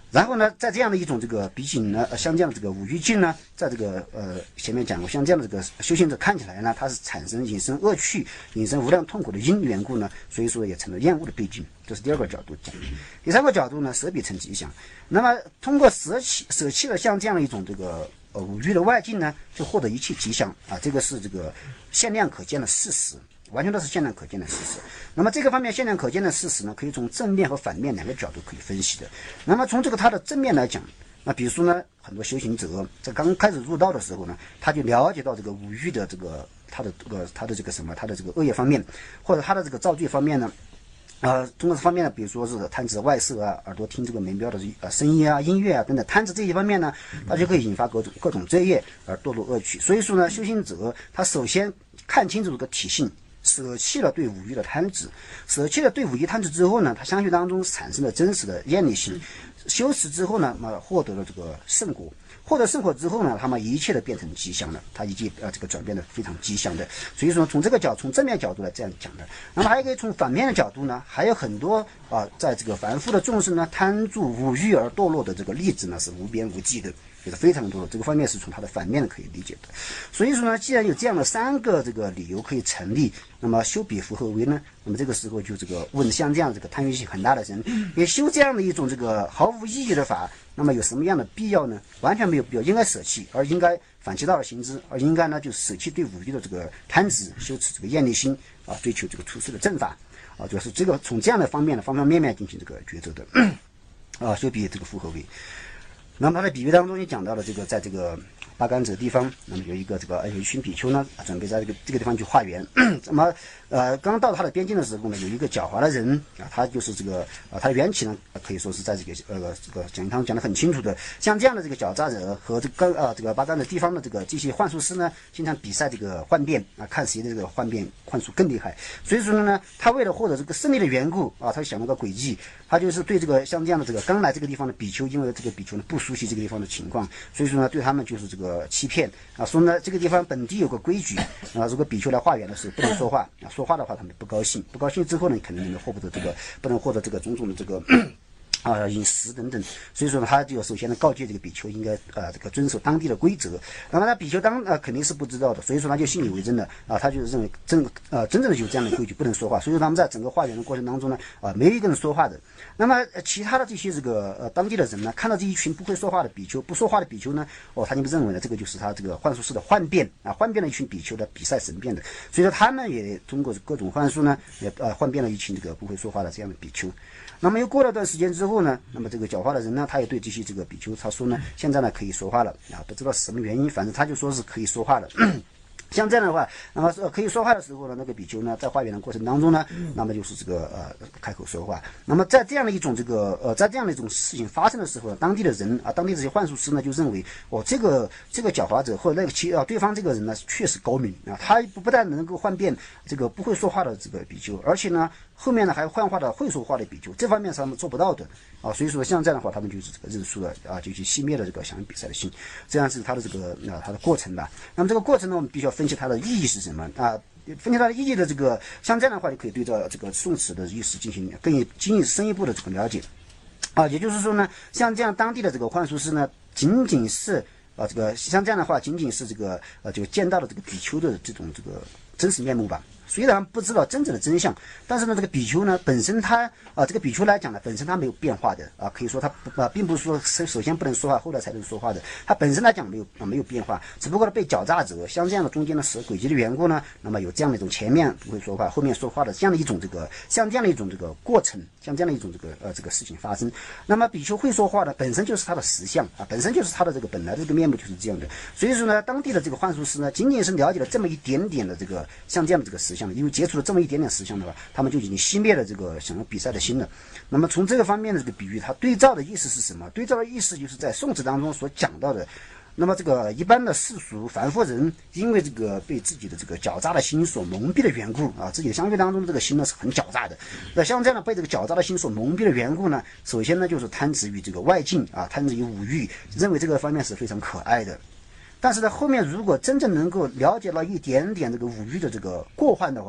然后呢，在这样的一种这个比景呢，像这样的这个五欲境呢，在这个前面讲过，像这样的这个修行者看起来呢，它是产生引生恶趣、引生无量痛苦的因缘故呢，所以说也成了厌恶的背景。这是第二个角度讲。第三个角度呢，舍彼成吉祥。那么通过舍弃了像这样的一种这个五欲的外境呢，就获得一切吉祥啊，这个是这个限量可见的事实。完全都是限量可见的事实。那么这个方面限量可见的事实呢，可以从正面和反面两个角度可以分析的。那么从这个它的正面来讲，那比如说呢，很多修行者在刚开始入道的时候呢，他就了解到这个五欲的这个他的这个恶业方面，或者他的这个造罪方面呢。通过这方面呢，比如说是贪执外色啊，耳朵听这个美妙的声音啊、音乐啊等等，贪执这些方面呢，它就可以引发各种罪业而堕入恶趣。所以说呢，修行者他首先看清楚这个体性，舍弃了对五欲的贪执，舍弃了对五欲贪执之后呢，他相续当中产生了真实的厌离心，修持之后呢，获得了这个圣果。获得圣果之后呢，他们一切的变成吉祥了，他一切这个转变的非常吉祥的。所以说从正面角度来这样讲的。那么还有一个从反面的角度呢，还有很多在这个凡夫的众生呢贪著五欲而堕落的这个例子呢是无边无际的，也是非常多的。这个方面是从它的反面可以理解的。所以说呢，既然有这样的三个这个理由可以成立，那么修彼福何为呢？那么这个时候就这个问像这样这个贪欲性很大的人，也修这样的一种这个毫无意义的法，那么有什么样的必要呢？完全没有必要，应该舍弃，而应该反其道而行之，而应该呢就舍弃对五欲的这个贪执，修持这个厌离心啊，追求这个出世的正法啊，主要是这个从这样的方面方方面面进行这个抉择的修彼这个福何为。那么他的比喻当中也讲到了这个，在这个八甘者地方，那么有一个有一群比丘呢，准备在这个地方去化缘。那么刚到他的边境的时候呢，有一个狡猾的人啊，他就是这个他的缘起呢，可以说是在这个讲堂讲得很清楚的。像这样的这个狡诈者和这个八甘的地方的这些幻术师呢，经常比赛这个幻变啊，看谁的这个幻术更厉害。所以说呢，他为了获得这个胜利的缘故啊，他想了个诡计，他就是对这个像这样的这个刚来这个地方的比丘，因为这个比丘呢不熟悉这个地方的情况，所以说呢，对他们就是这个欺骗啊，说呢这个地方本地有个规矩啊，如果比丘来化缘的时候不能说话啊，说话的话他们不高兴，不高兴之后呢，可能不能获得这个种种的这个饮食等等，所以说呢，他就首先呢告诫这个比丘应该这个遵守当地的规则。那么他比丘肯定是不知道的，所以说他就信以为真的啊，他就认为真正的有这样的规矩不能说话，所以说他们在整个化缘的过程当中呢没有一个人说话的。那么其他的这些这个当地的人呢，看到这一群不会说话的比丘，不说话的比丘呢，他就认为呢这个就是他这个幻术师的幻变啊，幻变了一群比丘的比赛神变的，所以说他们也通过各种幻术呢，也幻变了一群这个不会说话的这样的比丘。那么又过了段时间之后呢，那么这个狡猾的人呢，他也对这些这个比丘他说呢，现在呢可以说话了啊，不知道是什么原因，反正他就说是可以说话了。像这样的话，那么可以说话的时候呢，那个比丘呢，在化缘的过程当中呢，那么就是这个开口说话。那么在这样的一种在这样的一种事情发生的时候，当地的人啊，当地这些幻术师呢，就认为这个狡猾者或者对方这个人呢，确实高明啊，他不但能够幻变这个不会说话的这个比丘，而且呢，后面呢还幻化的会说话的比丘，这方面是他们做不到的啊。所以说像这样的话，他们就是这个认输了啊，就去熄灭了这个想比赛的心，这样是他的这个他的过程吧。那么这个过程呢，我们必须要分析它的意义是什么啊？分析它的意义的这个，像这样的话，就可以对照这个宋词的意思进行更深一步的这个了解啊。也就是说呢，像这样当地的这个幻术师呢，仅仅是这个像这样的话，仅仅是这个就见到了这个比丘的这种这个真实面目吧。虽然不知道真正的真相，但是呢，这个比丘呢本身他这个比丘来讲呢，本身他没有变化的啊，可以说他并不是说首先不能说话，后来才能说话的，他本身来讲没有变化，只不过被狡诈者像这样的中间的使诡计的缘故呢，那么有这样的一种前面不会说话，后面说话的这样的一种像这样的一种这个过程，像这样的一种这个事情发生。那么比丘会说话的本身就是他的实相啊，本身就是他的这个本来的这个面目就是这样的。所以说呢，当地的这个幻术师呢，仅仅是了解了这么一点点的这个像这样的这个实相，因为接触了这么一点点实相的话，他们就已经熄灭了这个想要比赛的心了。那么从这个方面的这个比喻，它对照的意思是什么？对照的意思就是在宋词当中所讲到的。那么这个一般的世俗凡夫人，因为这个被自己的这个狡诈的心所蒙蔽的缘故啊，自己的相续当中的这个心呢是很狡诈的。那像这样的被这个狡诈的心所蒙蔽的缘故呢，首先呢就是贪执于这个外境啊，贪执于五欲，认为这个方面是非常可爱的。但是呢，后面如果真正能够了解到一点点这个五欲的这个过患的话，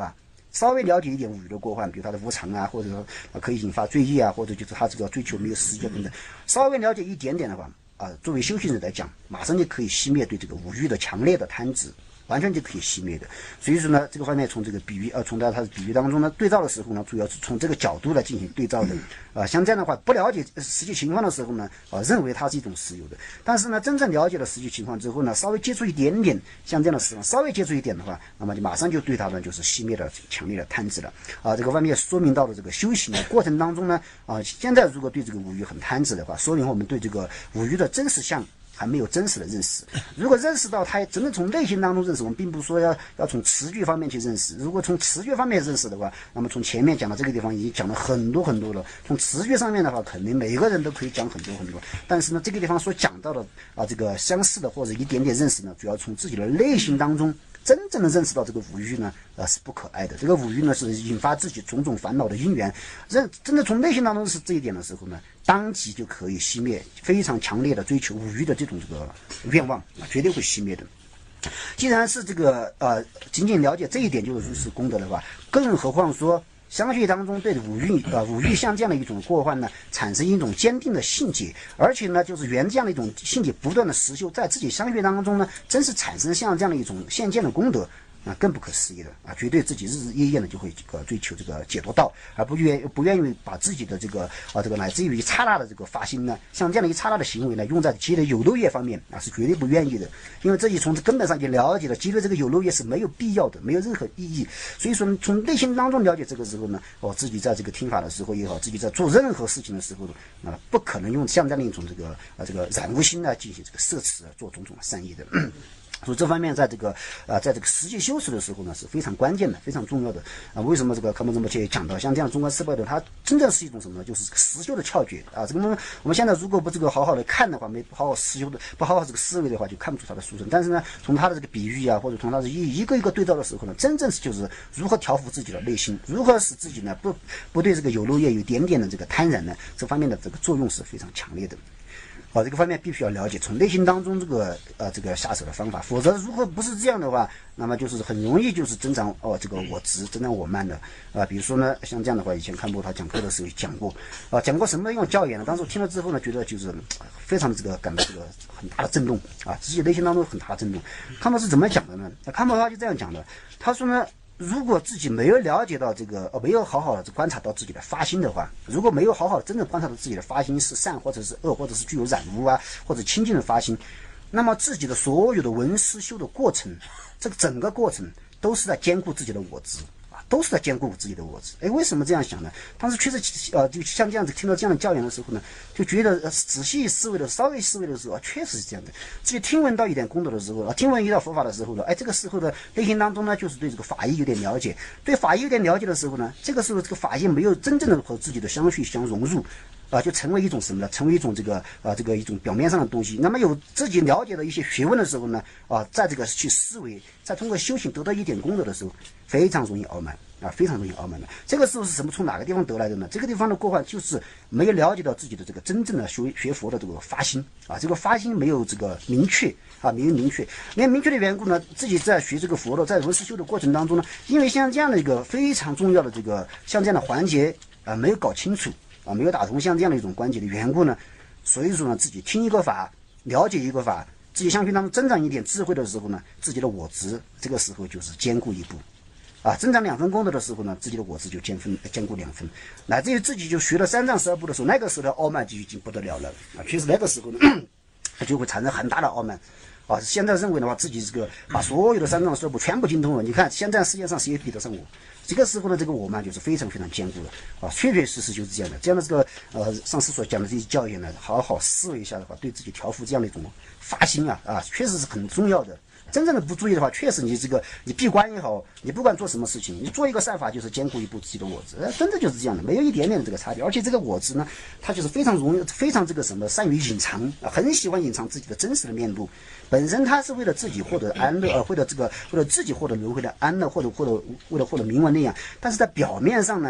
稍微了解一点五欲的过患，比如它的无常啊，或者说可以引发罪业啊，或者就是它这个追求没有实际等等，稍微了解一点点的话作为修行人来讲，马上就可以熄灭对这个五欲的强烈的贪执。完全就可以熄灭的。所以说呢，这个方面从这个比喻从它的比喻当中呢对照的时候呢，主要是从这个角度来进行对照的。像这样的话，不了解实际情况的时候呢，认为它是一种实有的。但是呢，真正了解了实际情况之后呢，稍微接触一点点像这样的事情，稍微接触一点的话，那么就马上就对它呢就是熄灭了强烈的贪执了。这个方面说明到了这个修行的过程当中呢，现在如果对这个五欲很贪执的话，说明我们对这个五欲的真实相还没有真实的认识。如果认识到它真的从内心当中认识，我们并不说要从词句方面去认识。如果从词句方面认识的话，那么从前面讲到这个地方已经讲了很多很多了。从词句上面的话，肯定每个人都可以讲很多很多。但是呢，这个地方所讲到的这个相似的或者一点点认识呢，主要从自己的内心当中真正的认识到这个五欲呢，是不可爱的。这个五欲呢，是引发自己种种烦恼的因缘。真的从内心当中是这一点的时候呢，当即就可以熄灭非常强烈的追求五欲的这种愿望绝对会熄灭的。既然是这个仅仅了解这一点就是功德的话，更何况说相续当中对五欲像这样的一种过患呢，产生一种坚定的信解，而且呢，就是原这样的一种信解不断的实修，在自己相续当中呢，真是产生像这样的一种现见的功德。更不可思议的绝对自己日日夜夜的就会追求这个解脱道，而不愿意把自己的这个乃至于一刹那的这个发心呢，像这样的一刹那的行为呢，用在积累有漏业方面是绝对不愿意的，因为自己从根本上就了解了积累这个有漏业是没有必要的，没有任何意义。所以说从内心当中了解这个时候呢，自己在这个听法的时候也好，自己在做任何事情的时候不可能用像这样的一种这个染污心进行这个摄持做种种的善意的。所以这方面在这个实际修持的时候呢是非常关键的，非常重要的为什么这个康波仁波切讲到像这样中观四拜的，它真正是一种什么呢？就是实修的窍诀这个我们现在如果不这个好好的看的话，没好好实修的，不好好这个思维的话，就看不出它的殊胜。但是呢，从它的这个比喻或者从它的一个一个对照的时候呢，真正是就是如何调伏自己的内心，如何使自己呢不对这个有漏业有一点点的这个贪婪呢，这方面的这个作用是非常强烈的。这个方面必须要了解，从内心当中这个下手的方法，否则如果不是这样的话，那么就是很容易就是增长这个我执，增长我慢的比如说呢，像这样的话，以前看过他讲课的时候讲过什么样教言呢？当时听了之后呢，觉得就是非常的这个感到这个很大的震动自己内心当中很大的震动。康波是怎么讲的呢？康波他就这样讲的，他说呢，如果自己没有了解到这个没有好好的观察到自己的发心的话，如果没有好好真正观察到自己的发心是善或者是恶，或者是具有染污或者清净的发心，那么自己的所有的闻思修的过程，这个整个过程都是在兼顾自己的我执都是在兼顾自己的我执。为什么这样想呢？当时确实就像这样子听到这样的教言的时候呢，就觉得仔细思维的稍微思维的时候确实是这样的。自己听闻到一点功德的时候听闻一道佛法的时候呢，这个时候的内心当中呢，就是对这个法义有点了解。对法义有点了解的时候呢，这个时候这个法义没有真正的和自己的相续相融入就成为一种什么呢？成为一种这个一种表面上的东西。那么有自己了解的一些学问的时候呢在这个去思维，在通过修行得到一点功德的时候，非常容易傲慢非常容易傲慢的。这个时候是什么？从哪个地方得来的呢？这个地方的过患就是没有了解到自己的这个真正的学佛的这个发心这个发心没有这个明确没有明确的缘故呢，自己在学这个佛的在闻思修的过程当中呢，因为像这样的一个非常重要的这个像这样的环节没有搞清楚没有打通像这样的一种关节的缘故呢，所以说呢，自己听一个法，了解一个法，自己相信他们增长一点智慧的时候呢，自己的我执这个时候就是兼顾一步增长2分功德的时候呢，自己的我执就兼顾2分，乃至于自己就学了3藏12部的时候，那个时候的傲慢就已经不得了了确实那个时候呢就会产生很大的傲慢现在认为的话，自己这个把所有的3藏12部全部精通了，你看现在世界上谁也比得上我。这个时候呢，这个我慢就是非常非常坚固的确确实实就是这样的。这样的这个上次所讲的这些教育呢，好好思维一下的话，对自己调伏这样的一种发心确实是很重要的。真正的不注意的话，确实你闭关也好，你不管做什么事情，你做一个善法就是兼顾一步自己的我执，真的就是这样的，没有一点点的这个差别。而且这个我执呢，它就是非常容易，非常这个什么善于隐藏很喜欢隐藏自己的真实的面目。本身他是为了自己获得安乐为了自己获得轮回的安乐，或者为了获得名闻利养，但是在表面上呢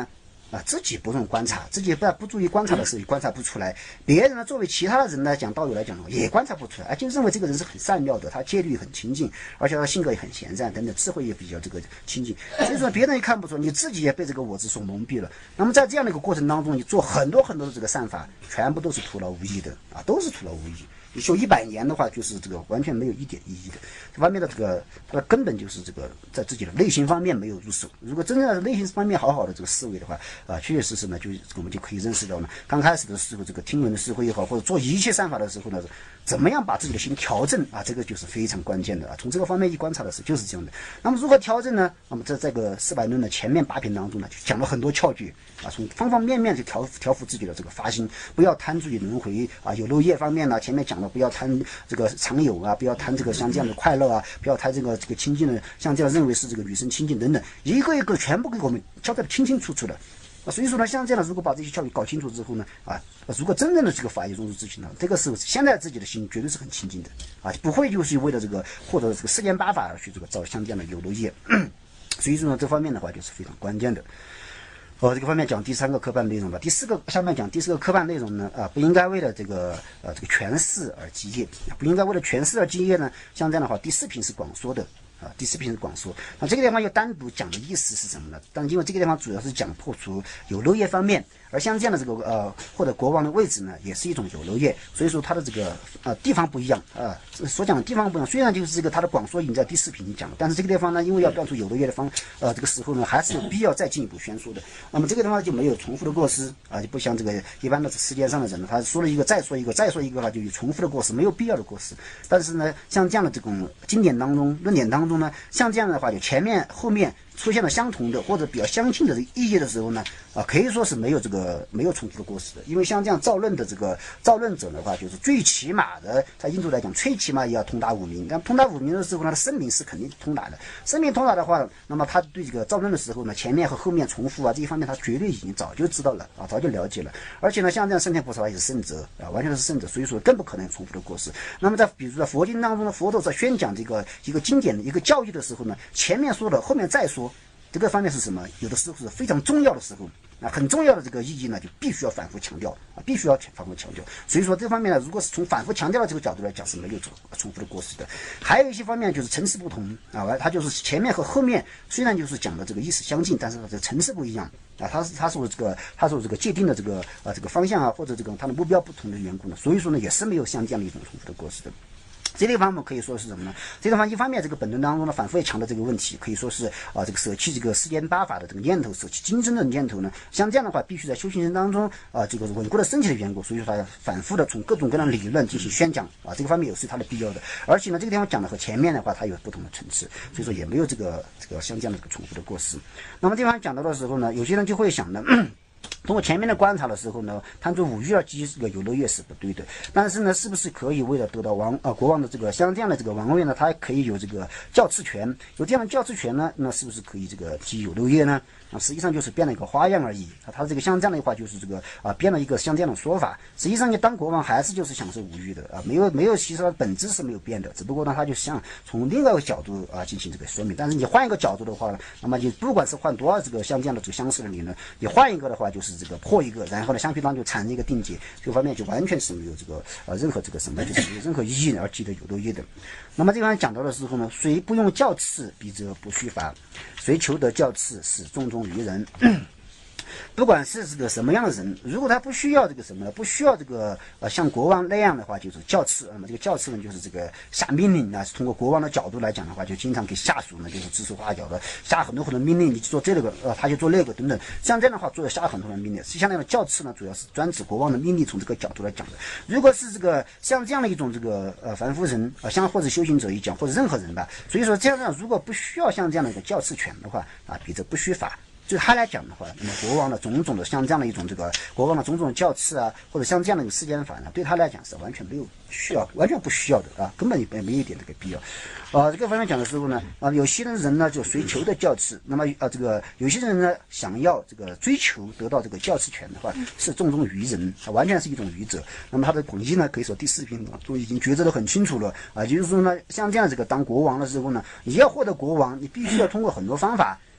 自己不用观察，自己不注意观察的时候也观察不出来，别人呢作为其他的人来讲道友来讲的话也观察不出来，就认为这个人是很善良的，他戒律很清净，而且他性格也很闲善等等，智慧也比较这个清净，所以说别人也看不出，你自己也被这个我执所蒙蔽了。那么在这样的一个过程当中，你做很多的这个善法，全部都是徒劳无益的都是徒劳无益。你修100年的话，就是这个完全没有一点意义的。这方面的这个根本就是这个在自己的内心方面没有入手。如果真正的内心方面好好的这个思维的话，确确实实呢，我们就可以认识到呢，刚开始的时候这个听闻的时候也好，或者做一切善法的时候呢，怎么样把自己的心调正这个就是非常关键的从这个方面一观察的时候就是这样的。那么如何调正呢？那么在这个400论的前面8品当中呢，就讲了很多窍诀从方方面面去调伏自己的这个发心，不要贪自己轮回有漏业方面呢，前面讲了不要贪这个常有不要贪这个像这样的快乐不要贪这个清净的，像这样认为是这个女生清净等等，一个一个全部给我们交代的清清楚楚的所以说呢，像这样的，如果把这些窍诀搞清楚之后呢如果真正的这个法业融入自己呢，这个时候现在自己的心绝对是很清净的不会就是为了这个获得这个世间8法而去这个造像这样的有漏业所以说呢，这方面的话就是非常关键的。这个方面讲第3个科办内容吧。下面讲第4个科办内容呢不应该为了这个权势而积业，不应该为了权势而积业呢。像这样的话，第4品是广说的第4品是广说。那这个地方又单独讲的意思是什么呢？但因为这个地方主要是讲破除有漏业方面，而像这样的这个或者国王的位置呢，也是一种有漏业，所以说它的这个地方不一样所讲的地方不一样。虽然就是这个它的广说已经在第4品讲了，但是这个地方呢，因为要断除有漏业的这个时候呢，还是有必要再进一步宣说的。那么这个地方就没有重复的过失就不像这个一般的世界上的人他说了一个再说一个再说一个就有重复的过失，没有必要的过失。但是呢，像这样的这种经典当中论点当中呢，像这样的话就前面后面出现了相同的或者比较相近的这个意义的时候呢可以说是没有重复的过失的。因为像这样造论的这个造论者的话，就是最起码的在印度来讲，最起码也要通达5明。那通达5明的时候呢，他的声明是肯定通达的。声明通达的话，那么他对这个造论的时候呢，前面和后面重复这一方面他绝对已经早就知道了早就了解了。而且呢，像这样圣天菩萨也是圣者完全是圣者，所以说更不可能有重复的过失。那么在比如在佛经当中呢，佛陀在宣讲这个一个经典的一个教义的时候呢，前面说了后面再说，这个方面是什么？有的时候是非常重要的时候很重要的这个意义呢，就必须要反复强调必须要反复强调。所以说这方面呢，如果是从反复强调的这个角度来讲，是没有重复的过失的。还有一些方面就是层次不同它就是前面和后面虽然就是讲的这个意思相近，但是它的层次不一样它受这个界定的这个方向或者这个它的目标不同的缘故呢，所以说呢也是没有像这样的一种重复的过失的。这地方我们可以说是什么呢？这地方一方面这个本论当中呢反复也强调这个问题，可以说是这个舍弃这个世间8法的这个念头，舍弃今生的念头呢，像这样的话必须在修行人当中这个稳固的升起的缘故，所以说它反复的从各种各样的理论进行宣讲这个方面也是它的必要的。而且呢，这个地方讲的和前面的话它有不同的层次，所以说也没有这个像这样的重复的过失。那么地方讲到的时候呢，有些人就会想呢通过前面的观察的时候呢，贪著5欲而积这个有漏业是不对的。但是呢，是不是可以为了得到国王的这个像这样的这个王位呢，他可以有这个教敕权？有这样的教敕权呢，那是不是可以这个积有漏业呢？实际上就是变了一个花样而已他这个像这样的话就是这个编了一个像这样的说法。实际上你当国王还是就是享受5欲的没有其实它本质是没有变的，只不过呢他就想从另外一个角度进行这个说明。但是你换一个角度的话呢，那么就不管是换多少这个像这样的这个相似的理论，你换一个的话就是这个破一个，然后呢相对当就产生一个定解，这个方面就完全是没有这个任何这个什么就是没有任何意义而积的有漏业的。那么这方讲到的时候呢，谁不用教敕，彼则不续法；谁求得教敕，使重中于人。不管是这个什么样的人，如果他不需要这个什么，不需要这个像国王那样的话，就是教敕这个教敕呢，就是这个下命令通过国王的角度来讲的话，就经常给下属呢就是指手画脚的下很多命令，你做这个他就做那个等等，像这样的话做下很多的命令。实际上那个教敕呢，主要是专指国王的命令，从这个角度来讲的。如果是这个像这样的一种这个凡夫人像或者修行者一讲，或者任何人吧，所以说这样如果不需要像这样的一个教敕权的话彼则不虚法。对他来讲的话，那么国王的种种的像这样的一种这个国王的种种的教敕或者像这样的一个世间法呢，对他来讲是完全没有需要，完全不需要的根本也没有一点这个必要。这个方面讲的时候呢有些人呢就随求的教敕，那么这个有些人呢想要这个追求得到这个教敕权的话，是重中愚人完全是一种愚者。那么他的广义呢，可以说第4品都已经抉择得很清楚了就是说呢，像这样这个当国王的时候呢，你要获得国王，你必须要通过很多方法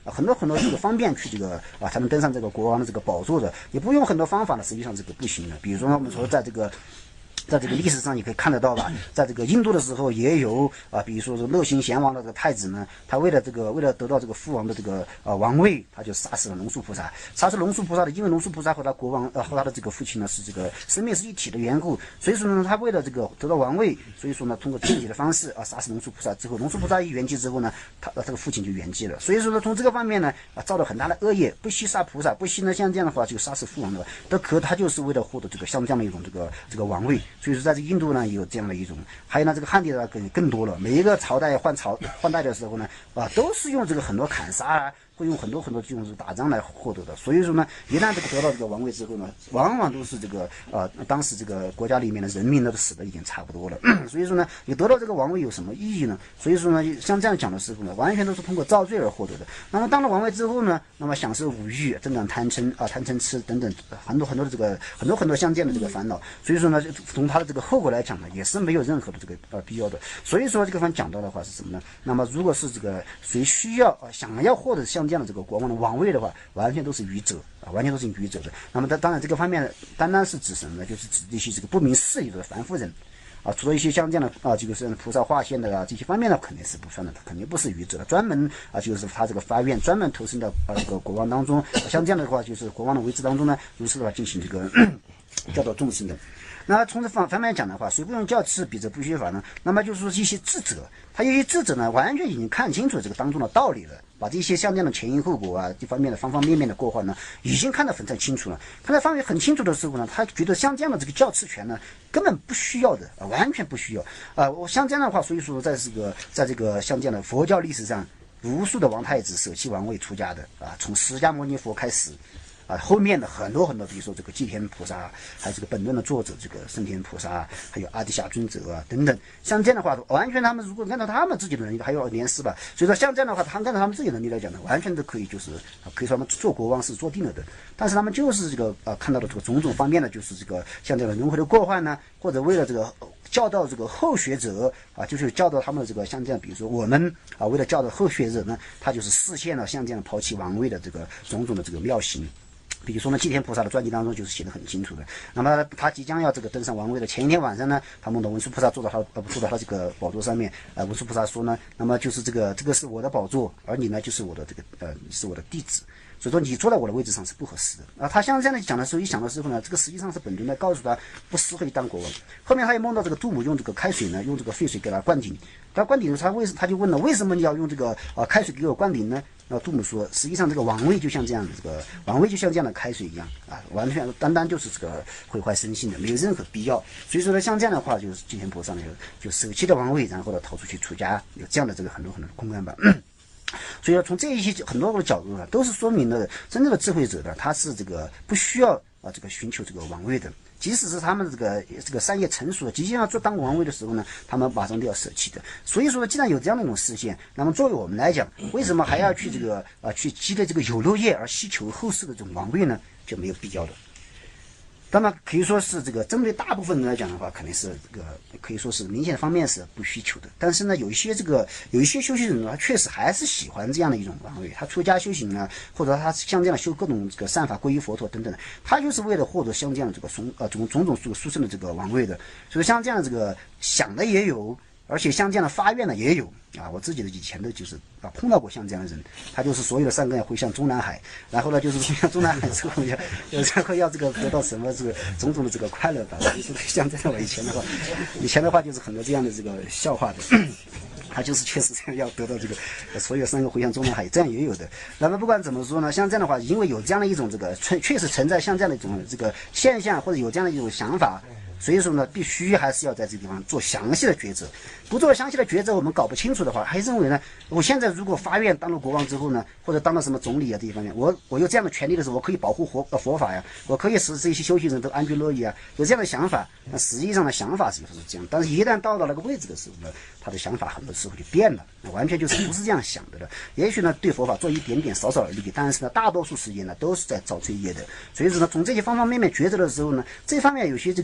很多这个方便去这个才能登上这个国王的这个宝座的，也不用很多方法呢，实际上这个不行的。比如说我们说在这个历史上你可以看得到吧，在这个印度的时候也有比如说是乐行贤王的这个太子呢，他为了得到这个父王的这个王位，他就杀死了龙树菩萨。杀死龙树菩萨的，因为龙树菩萨和他国王和他的这个父亲呢是这个生命是一体的缘故，所以说呢他为了这个得到王位，所以说呢通过间接的方式杀死龙树菩萨之后，龙树菩萨一圆寂之后呢，他这个父亲就圆寂了。所以说呢从这个方面呢造了很大的恶业，不惜杀菩萨，不惜呢像这样的话就杀死父王的，他就是为了获得这个像这样的一种这个王位。所以说在这个印度呢有这样的一种，还有呢这个汉地呢更多了，每一个朝代换代的时候呢都是用这个很多砍杀会用很多这种打仗来获得的。所以说呢一旦这个得到这个王位之后呢，往往都是这个当时这个国家里面的人民都死的已经差不多了所以说呢你得到这个王位有什么意义呢？所以说呢像这样讲的时候呢，完全都是通过造罪而获得的。那么当了王位之后呢，那么享受五欲，增长贪嗔痴等等很多的这个很多相见的这个烦恼。所以说呢从他的这个后果来讲呢，也是没有任何的这个必要的。所以说这个方讲到的话是什么呢？那么如果是这个谁需要想要获得像这样的这个国王的王位的话，完全都是愚者完全都是愚者的。那么当然这个方面单单是指什么呢？就是指一些这个不明事理的凡夫人除了一些像这样的这个是菩萨化现的这些方面呢，肯定是不算的，他肯定不是愚者的。专门就是他这个发愿专门投身到这个国王当中，像这样的话就是国王的位置当中呢，如此的话进行这个教导众生的。那从这方面讲的话，谁不用教持，彼则不学法呢？那么就是说一些智者，他有些智者呢，完全已经看清楚这个当中的道理了，把这些像这样的前因后果这方面的方方面面的过患呢，已经看得很清楚了。看得方面很清楚的时候呢，他觉得像这样的这个教持权呢，根本不需要的完全不需要我像这样的话，所以说在这个像这样的佛教历史上，无数的王太子舍弃王位出家的从释迦牟尼佛开始。后面的很多，比如说这个寂天菩萨，还有这个本论的作者这个圣天菩萨，还有阿底峡尊者等等，像这样的话，完全他们如果按照他们自己的能力，还有莲师吧，所以说像这样的话，按照他们自己的能力来讲呢，完全都可以，就是可以说他们做国王是做定了的。但是他们就是这个看到的这个种种方面呢，就是这个像这个轮回的过患呢，或者为了这个教导这个后学者就是教导他们的这个像这样，比如说我们为了教导后学者呢，他就是实现了像这样抛弃王位的这个种种的这个妙行。比如说呢，寂天菩萨的传记当中就是写得很清楚的。那么他即将要这个登上王位的前一天晚上呢，他梦到文殊菩萨坐到他这个宝座上面。文殊菩萨说呢，那么就是这个是我的宝座，而你呢就是我的这个是我的弟子。所以说你坐在我的位置上是不合适的他像这样的讲的时候，一想的时候呢，这个实际上是本尊在告诉他不适合当国王。后面他也梦到这个杜母用这个开水呢，用这个沸水给他灌顶。他灌顶的时候，他就问了，为什么你要用这个开水给我灌顶呢？那杜母说，实际上这个王位就像这样的，这个王位就像这样的开水一样完全单单就是这个毁坏生性的，没有任何必要。所以说呢，像这样的话，就是寂天菩萨呢就舍弃了王位，然后呢逃出去出家，有这样的这个很多公案吧。所以说从这一些很多个角度呢，都是说明了真正的智慧者呢，他是这个不需要这个寻求这个王位的。即使是他们这个善业成熟了，即将要做当王位的时候呢，他们马上都要舍弃的。所以说，既然有这样的一种视线，那么作为我们来讲，为什么还要去去积累这个有漏业而希求后世的这种王位呢？就没有必要的。当然可以说是这个针对大部分人来讲的话，肯定是这个可以说是明显的方面是不需求的。但是呢，有一些修行人呢，他确实还是喜欢这样的一种王位。他出家修行呢，或者他像这样修各种这个善法皈依佛陀等等的，他就是为了获得像这样的这个种种这个殊胜的这个王位的。所以像这样的这个想的也有。而且像这样的发愿呢也有我自己的以前的就是碰到过像这样的人，他就是所有的善根回向中南海，然后呢就是回向中南海之后然后要这个得到什么这个种种的这个快乐吧。就是像这样我以前的话就是很多这样的这个笑话的。他就是确实这样要得到这个所有善根回向中南海，这样也有的。那么不管怎么说呢，像这样的话，因为有这样的一种这个确实存在像这样的一种这个现象，或者有这样的一种想法。所以说呢，必须还是要在这个地方做详细的抉择。不做详细的抉择，我们搞不清楚的话，还认为呢，我现在如果发愿当了国王之后呢，或者当了什么总理这一方面，我有这样的权利的时候，我可以保护佛法呀，我可以使这些修行人都安居乐业有这样的想法。那实际上的想法是这样，但是一旦到了那个位置的时候呢，他的想法很多时候就变了，完全就是不是这样想的了。也许呢，对佛法做一点点少少的利益，但是呢，大多数时间呢都是在造罪业的。所以说呢，从这些方方面面抉择的时候呢，这方面有些这个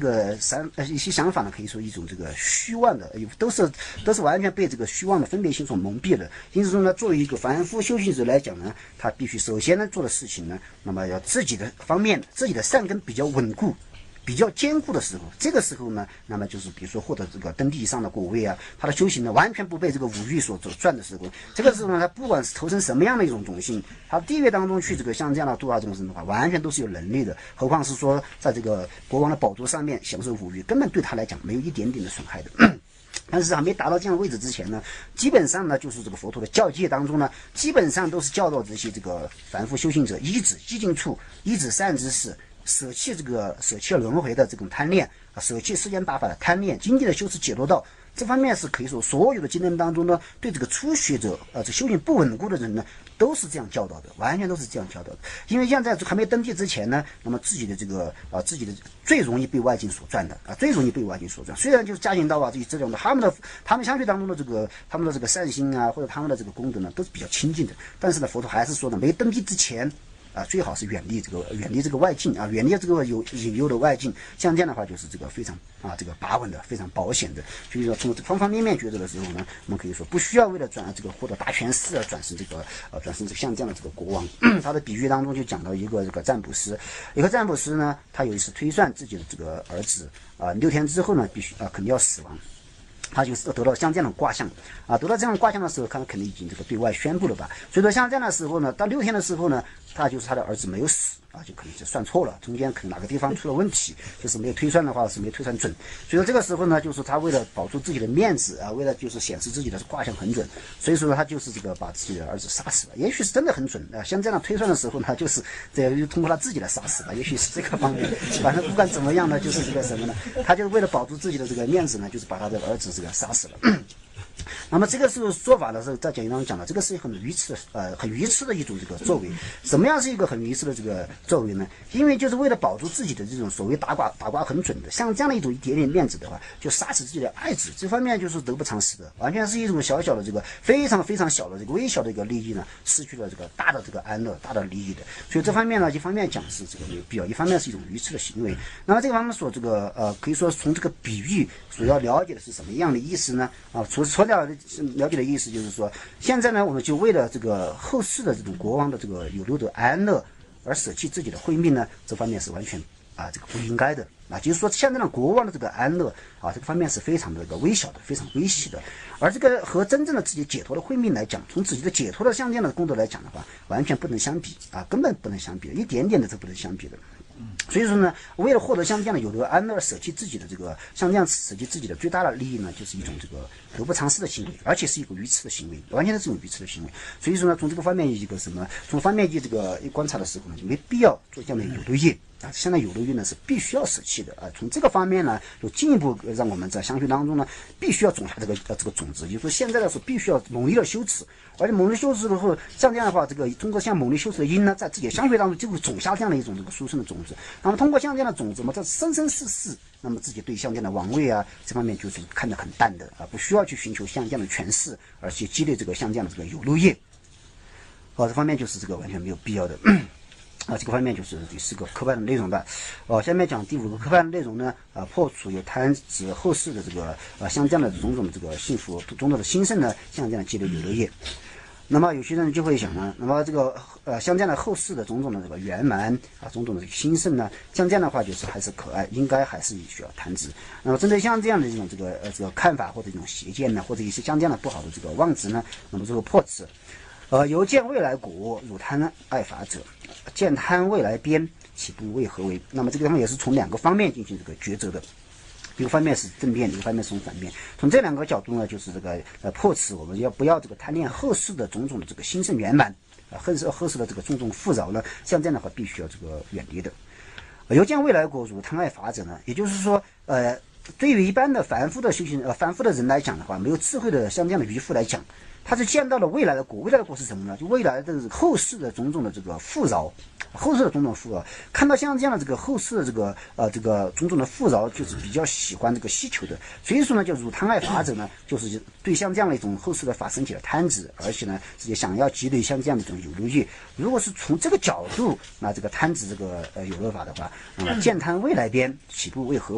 一些想法呢，可以说一种这个虚妄的，都是完全被这个虚妄的分别心所蒙蔽的。因此说呢，作为一个凡夫修行者来讲呢，他必须首先呢做的事情呢，那么要自己的方面，自己的善根比较稳固。比较坚固的时候，这个时候呢，那么就是比如说获得这个登地以上的果位啊，他的修行呢完全不被这个五欲所转的时候，这个时候呢，他不管是投生什么样的一种种性，他地狱当中去这个像这样的度化众生的话，完全都是有能力的。何况是说在这个国王的宝座上面享受五欲，根本对他来讲没有一点点的损害的。但是还没达到这样的位置之前呢，基本上呢，就是这个佛陀的教诫当中呢，基本上都是教导这些这个凡夫修行者依止寂静处，依止善知识。舍弃轮回的这种贪恋啊，舍弃世间大法的贪恋，精进的修持解脱道，这方面是可以说所有的经论当中呢，对这个初学者这修行不稳固的人呢，都是这样教导的，完全都是这样教导的。因为像在还没登记之前呢，那么自己的这个自己的最容易被外境所转的最容易被外境所转。虽然就是家庭道这种的，他们相对当中的他们的这个善心啊，或者他们的这个功德呢，都是比较亲近的。但是呢，佛陀还是说呢，没登记之前。最好是远离这个外境啊，远离这个有引诱的外境。像这样的话，就是这个非常这个把稳的，非常保险的。所以说，从方方面面抉择的时候呢，我们可以说不需要为了获得大权势而转生像这样的这个国王。他的比喻当中就讲到一个这个占卜师，呢，他有一次推算自己的这个儿子6天之后呢，必须肯定要死亡。他就是得到像这样的卦象得到这样的卦象的时候，他肯定已经这个对外宣布了吧。所以说像这样的时候呢，到6天的时候呢，他的儿子没有死就可能就算错了，中间可能哪个地方出了问题，就是没有推算的话是没有推算准。所以说这个时候呢，就是他为了保住自己的面子为了就是显示自己的卦象很准，所以说他就是这个把自己的儿子杀死了。也许是真的很准像这样的推算的时候呢，就是通过他自己来杀死了，也许是这个方面。反正不管怎么样呢，就是这个什么呢，他就是为了保住自己的这个面子呢，就是把他的儿子这个杀死了。那么这个是说法的时候，在讲义当中讲的，这个是很愚痴的一种这个作为。什么样是一个很愚痴的这个作为呢？因为就是为了保住自己的这种所谓打卦很准的，像这样的一种一点点面子的话，就杀死自己的爱子，这方面就是得不偿失的，完全是一种小小的这个非常非常小的这个微小的一个利益呢，失去了这个大的这个安乐、大的利益的。所以这方面呢，一方面讲是这个没有必要，一方面是一种愚痴的行为。那么这个方面所可以说从这个比喻所要了解的是什么样的意思呢？除了了解的意思就是说，现在呢，我们就为了这个后世的这种国王的这个有漏的安乐而舍弃自己的慧命呢，这方面是完全这个不应该的就是说，现在的国王的这个安乐这个方面是非常的这个微小的，非常微细的，而这个和真正的自己解脱的慧命来讲，从自己的解脱的像这样的功德来讲的话，完全不能相比根本不能相比的，一点点的都不能相比的。所以说呢，为了获得像这样的有德安乐，舍弃自己的这个像这样舍弃自己的最大的利益呢，就是一种这个得不偿失的行为，而且是一个愚痴的行为，完全是这种愚痴的行为。所以说呢，从这个方面从方面这个一观察的时候呢，就没必要做这样的有漏业现在有漏业呢是必须要舍弃的从这个方面呢，就进一步让我们在相续当中呢，必须要种下这个种子，就是说现在的是必须要猛烈的修持。而且猛烈修持的后，像这样的话，这个通过像猛烈修持的因呢，在自己的相续当中就会种下这样的一种这个殊胜的种子。那么通过像这样的种子嘛，这生生世世，那么自己对像这样的王位这方面就是看得很淡的不需要去寻求像这样的权势，而去积累这个像这样的这个有漏业这方面就是这个完全没有必要的。这个方面就是第4个科判的内容的。下面讲第5个科判的内容呢，破除有贪执后世的这个像这样的种种的这个幸福种种的兴盛呢，像这样的积累有漏业。那么有些人就会想呢，那么这个像这样的后世的种种的这个圆满种种的兴盛呢，像这样的话就是还是可爱，应该还是需要贪执。那么针对像这样的这种这个看法或者一种邪见呢，或者一些像这样的不好的这个妄执呢，那么这个破此由见未来果，汝贪爱法者，见贪未来边，岂不为何为？那么这个地方也是从2个方面进行这个抉择的，一个方面是正面，一个方面是从反面。从这2个角度呢，就是这个破此我们不要这个贪恋后世的种种的这个兴盛圆满后世的这个种种富饶呢，像这样的话必须要这个远离的。由见未来果，汝贪爱法者呢，也就是说对于一般的凡夫的修行凡夫的人来讲的话，没有智慧的像这样的愚夫来讲，他是见到了未来的果。未来的果是什么呢？就未来的后世的种种的这个富饶，后世的种种富饶，看到像这样的这个后世的这个种种的富饶，就是比较喜欢这个希求的。所以说呢，就如贪爱法者呢，就是对像这样的一种后世的法生起了贪执，而且呢，自己想要积累像这样的一种有漏业。如果是从这个角度，那这个贪执这个有漏法的话，见贪未来边，岂不为何为？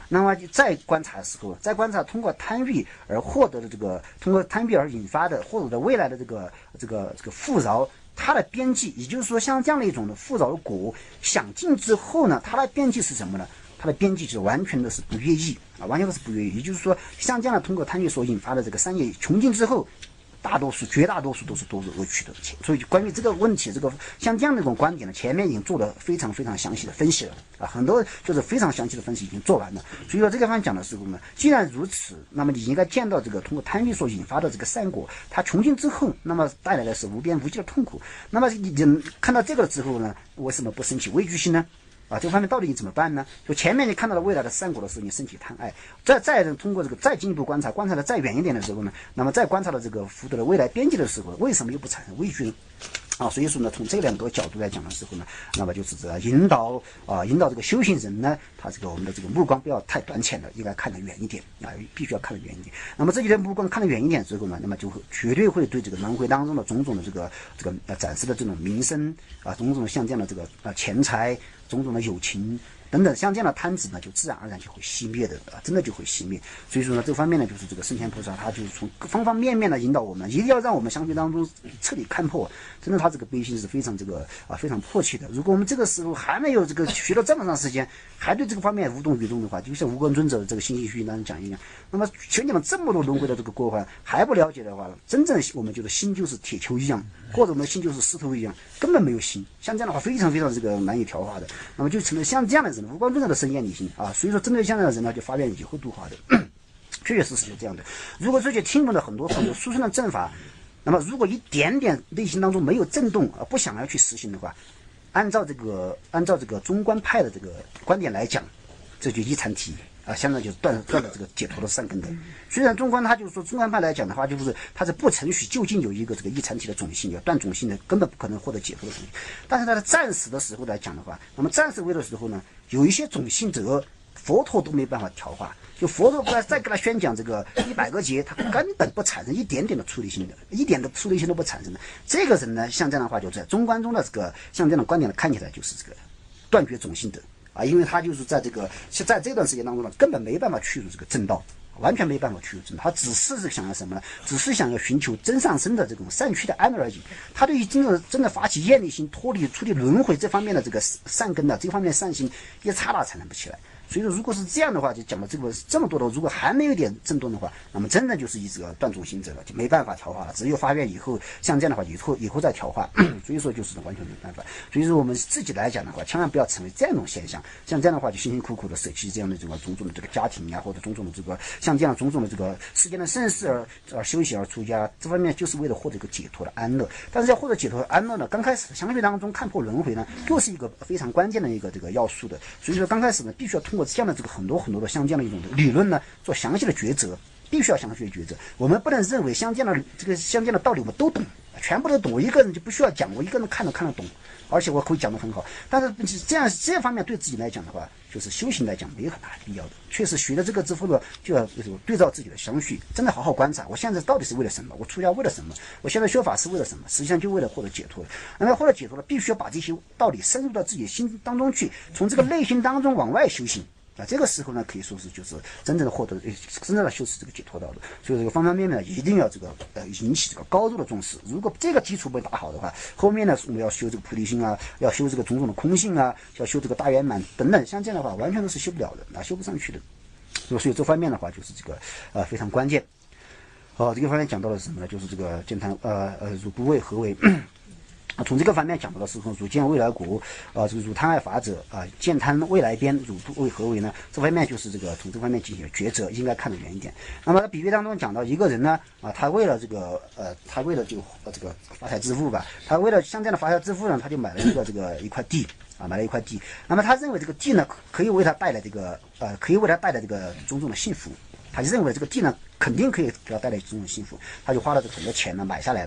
那么就再观察的时候，再观察通过贪欲而获得的这个，通过贪欲而引发的获得的未来的这个富饶，它的边际，也就是说像这样的一种的富饶的果享尽之后呢，它的边际是什么呢？它的边际就完全的是不愿意啊，完全的是不愿意。也就是说，像这样的通过贪欲所引发的这个三业穷尽之后，绝大多数都是多恶取得的钱。所以关于这个问题，像这样的一种观点呢，前面已经做了非常非常详细的分析了啊，很多就是非常详细的分析已经做完了。所以说这个方面讲的时候呢，既然如此，那么你应该见到这个通过贪欲所引发的这个善果，它穷尽之后，那么带来的是无边无际的痛苦。那么你看到这个之后呢，为什么不升起畏惧心呢？啊，这方面到底你怎么办呢？就前面你看到了未来的善果的时候，你升起贪爱，再通过这个再进一步观察的再远一点的时候呢，那么再观察到这个福德的未来边际的时候，为什么又不产生畏惧呢？啊，所以说呢，从这两个角度来讲的时候呢，那么就是引导这个修行人呢，他这个我们的这个目光不要太短浅了，应该看得远一点啊，必须要看得远一点。那么这里的目光看得远一点之后呢，那么就绝对会对这个轮回当中的种种的这个展示的这种名声啊，种种的像这样的这个钱财，种种的友情等等，像这样的贪执呢，就自然而然就会熄灭的啊，真的就会熄灭。所以说呢，这方面呢，就是这个圣贤菩萨他就是从方方面面的引导我们，一定要让我们相续当中彻底看破。真的，他这个悲心是非常非常迫切的。如果我们这个时候还没有这个学了这么长时间，还对这个方面无动于衷的话，就像无根尊者的这个心系虚当中讲一样，那么全讲了这么多轮回的这个过患还不了解的话，真正我们就是心就是铁球一样，或者我们心就是石头一样，根本没有心。像这样的话，非常非常这个难以调化的。那么就成了像这样的人，无光尊者的深厌离心啊。所以说，针对像这样的人呢，就发愿以后度化的，确确实实是这样的。如果这些听闻了很多殊胜的正法，那么如果一点点内心当中没有震动而不想要去实行的话，按照这个中观派的这个观点来讲，这就一禅体啊，相当于就是断了这个解脱的善根的。虽然中观他就是说中观派来讲的话，就是他是不承许究竟有一个这个一禅体的种性，要断种性的根本不可能获得解脱的种性。但是他在暂时的时候来讲的话，那么暂时为的时候呢，有一些种性者佛陀都没办法调化。就佛陀再给他宣讲这个100个劫，他根本不产生一点点的出离心的，一点的出离心都不产生的。这个人呢，像这样的话，就在中观中的这个像这样的观点看起来就是这个断绝种性德啊，因为他就是在这段时间当中呢，根本没办法去入这个正道，完全没办法去入正道，他只是想要什么呢？只是想要寻求真上身的这种善趣的安乐而已。他对于真的发起厌离心、出离轮回这方面的这个善根的这方面的善心，一刹那产生不起来。所以说，如果是这样的话，就讲了这么多的，如果还没有一点震动的话，那么真的就是一个断种性者了，就没办法调化了。只有发愿以后，像这样的话，以后再调化。所以说，就是完全没办法。所以说，我们自己来讲的话，千万不要成为这样一种现象。像这样的话，就辛辛苦苦的舍弃这样的这个种种的这个家庭呀，或者种种的这个像这样种种的这个世间的盛世而修行而出家，这方面就是为了获得一个解脱的安乐。但是要获得解脱的安乐呢，刚开始相续当中看破轮回呢，又是一个非常关键的一个这个要素的。所以说，刚开始呢，必须要通过这样的这个很多的像这样的一种理论呢，做详细的抉择，必须要详细的抉择。我们不能认为像这样的道理我们都懂，全部都懂，我一个人就不需要讲，我一个人看得懂，而且我可以讲得很好。但是这方面对自己来讲的话，就是修行来讲没有很大的必要的。确实学了这个之后呢，就要对照自己的相续，真的好好观察，我现在到底是为了什么？我出家为了什么？我现在学法是为了什么？实际上就为了获得解脱。那么获得解脱了，必须要把这些道理深入到自己的心当中去，从这个内心当中往外修行。啊，这个时候呢，可以说是就是真正的获得，真正的修持这个解脱道的。所以这个方方面面呢，一定要这个引起这个高度的重视。如果这个基础被打好的话，后面呢我们要修这个菩提心啊，要修这个种种的空性啊，要修这个大圆满等等，像这样的话，完全都是修不了的，修不上去的。所以这方面的话，就是这个非常关键。这个方面讲到了什么呢？就是这个见贪汝不为何为？从这个方面讲到的是说，汝见未来果，这个汝贪爱法者见贪未来边，汝不为何为呢？这方面就是这个从这方面进行抉择，应该看得远一点。那么比喻当中讲到一个人呢，他为了这个发财致富吧，他为了像这样的发财致富呢，他就买了一块地。买了一块地，那么他认为这个地呢可以为他带来这个种种的幸福，他就认为这个地呢肯定可以给他带来种种幸福，他就花了很多钱呢买下来了。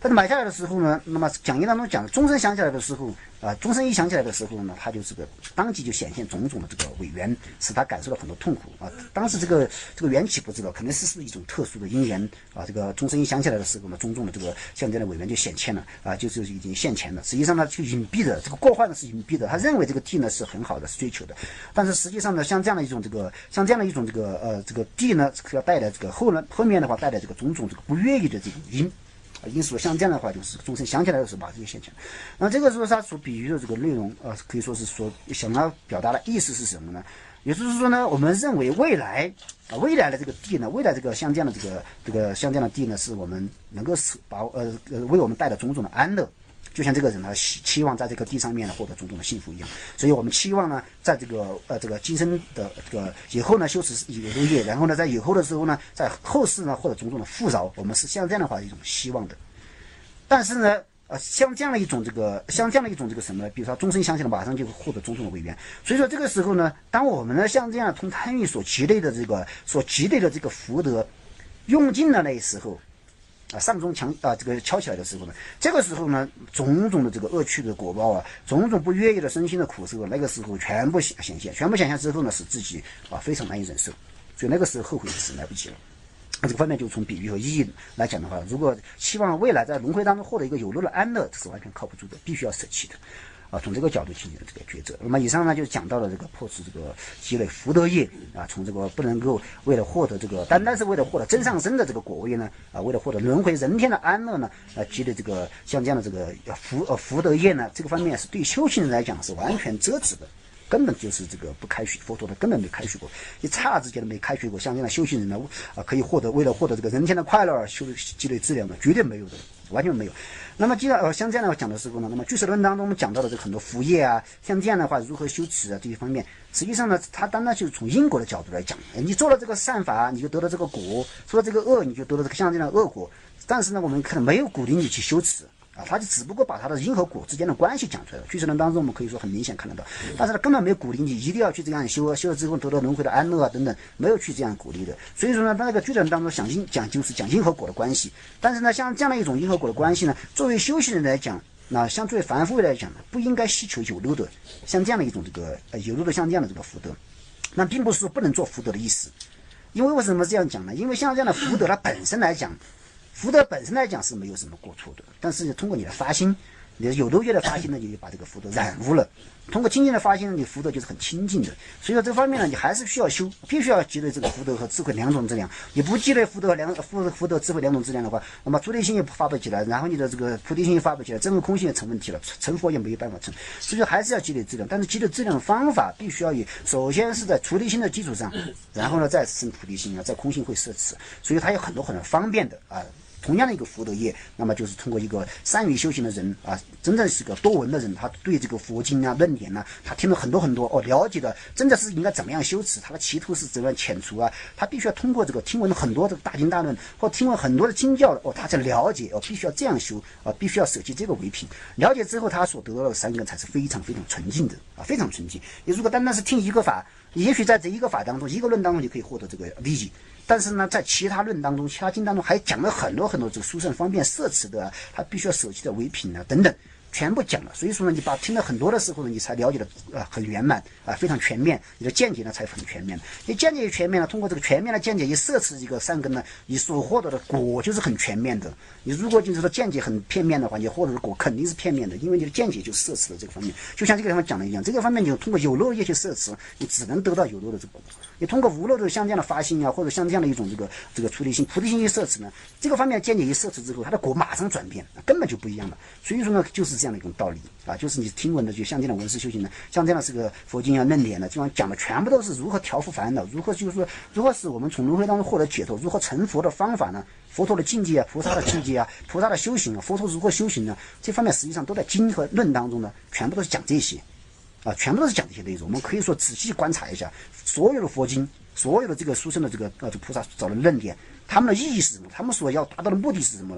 但是买下来的时候呢，那么讲义当中讲，钟声响起来的时候，钟声一响起来的时候呢，他就这个当即就显现种种的这个违缘，使他感受到很多痛苦啊。当时这个缘起不知道，可能是一种特殊的因缘啊。这个钟声一响起来的时候呢，种种的这个像这样的违缘就显现了啊，就是已经现前了。实际上呢，就隐蔽的这个过患呢是隐蔽的，他认为这个地呢是很好的，是追求的，但是实际上呢，像这样的一种这个地呢，要带来这个后面的话带来这个种种这个不愿意的这种因素，像这样的话就是钟声响起来的时候把这个现前。那这个时候他所比喻的这个内容可以说是说想要表达的意思是什么呢？也就是说呢，我们认为未来的这个地呢，未来这个像这样的这个像这样的地呢，是我们能够为我们带来种种的安乐。就像这个人呢，期望在这个地上面呢获得种种的幸福一样，所以我们期望呢，在这个今生的这个以后呢，修持有漏业，然后呢，在以后的时候呢，在后世呢获得种种的富饶，我们是像这样的话一种希望的。但是呢，像这样的一种这个什么呢？比如说钟声响起了，马上就会获得种种的违缘。所以说这个时候呢，当我们呢像这样从贪欲所积累的这个福德用尽了那时候。上中这个敲起来的时候呢，这个时候呢，种种的这个恶趣的果报种种不愿意的身心的苦受，那个时候全部显现之后呢，使自己非常难以忍受，所以那个时候后悔是来不及了。这个方面就从比喻和意义来讲的话，如果希望未来在轮回当中获得一个有漏的安乐，这是完全靠不住的，必须要舍弃的。从这个角度进行这个抉择。那么以上呢就讲到了这个破除这个积累福德业从这个不能够为了获得这个单是为了获得真上升的这个果位呢为了获得轮回人天的安乐呢积累这个像这样的这个福德业呢，这个方面是对修行人来讲是完全遮止的。根本就是这个不开许，佛陀的根本没开许过，一刹那之间都没开许过。像这样的修行人呢，可以为了获得这个人天的快乐而积累资粮的，绝对没有的，完全没有。那么既然像这样的讲的时候呢，那么俱舍论当中我们讲到的这个很多福业像这样的话如何修持这些方面，实际上呢，它当然就是从因果的角度来讲，你做了这个善法，你就得了这个果；做了这个恶，你就得了这个像这样的恶果。但是呢，我们可能没有鼓励你去修持。他就只不过把他的因和果之间的关系讲出来了。俱舍论当中我们可以说很明显看得到，但是他根本没有鼓励你一定要去这样修了之后得到轮回的安乐等等，没有去这样鼓励的。所以说呢，他那个俱舍论当中讲就是讲因和果的关系。但是呢，像这样的一种因和果的关系呢，作为修行人来讲，那像作为凡夫来讲呢，不应该希求有漏的像这样的一种这个有漏的像这样的这个福德。那并不是说不能做福德的意思，因为为什么这样讲呢？因为像这样的福德它本身来讲。福德本身来讲是没有什么过错的，但是通过你的发心，你的有漏业的发心呢，你就把这个福德染污了。通过清净的发心，你福德就是很清净的。所以说这方面呢，你还是需要修，必须要积累这个福德和智慧两种质量。你不积累福德智慧两种质量的话，那么出离心也发不起来，然后你的这个菩提心也发不起来，真如空性也成问题了，成佛也没有办法成。所以说还是要积累质量，但是积累质量的方法必须要首先是在出离心的基础上，然后呢再生菩提心在空性会摄持。所以它有很多很方便的同样的一个福德业，那么就是通过一个善于修行的人真正是个多闻的人，他对这个佛经论点他听了很多了解的，真的是应该怎么样修持，他的企图是怎么样遣除他必须要通过这个听闻了很多的大经大论，或听闻很多的经教他才了解必须要这样修必须要舍弃这个为品。了解之后，他所得到的三根才是非常非常纯净的非常纯净。你如果单单是听一个法，也许在这一个法当中，一个论当中就可以获得这个利益。但是呢，在其他论当中，其他经当中还讲了很多这个殊胜方便摄持的他必须要舍弃的唯品等等，全部讲了。所以说呢，你听了很多的时候呢，你才了解的很圆满非常全面，你的见解呢才很全面。你见解全面了，通过这个全面的见解一摄持一个善根呢，你所获得的果就是很全面的。你如果就是说见解很片面的话，你获得的果肯定是片面的，因为你的见解就摄持了这个方面。就像这个地方讲的一样，这个方面你通过有漏业去摄持，你只能得到有漏的这个果。你通过无漏的像这样的发心或者像这样的一种这个出离心、菩提心一摄持呢，这个方面见解一摄持之后，它的果马上转变，根本就不一样了。所以说呢，就是这样的一种道理就是你听闻的，就像这样的文思修行呢，像这样的这个佛经论点呢，基本上讲的全部都是如何调伏烦恼，如何如何使我们从轮回当中获得解脱，如何成佛的方法呢？佛陀的境界菩萨的境界菩萨的修行佛陀如何修行呢？这方面实际上都在经和论当中呢，全部都是讲这些全部都是讲这些内容。我们可以说仔细观察一下所有的佛经，所有的这个殊胜的这个菩萨找的论点，他们的意义是什么？他们所要达到的目的是什么呢？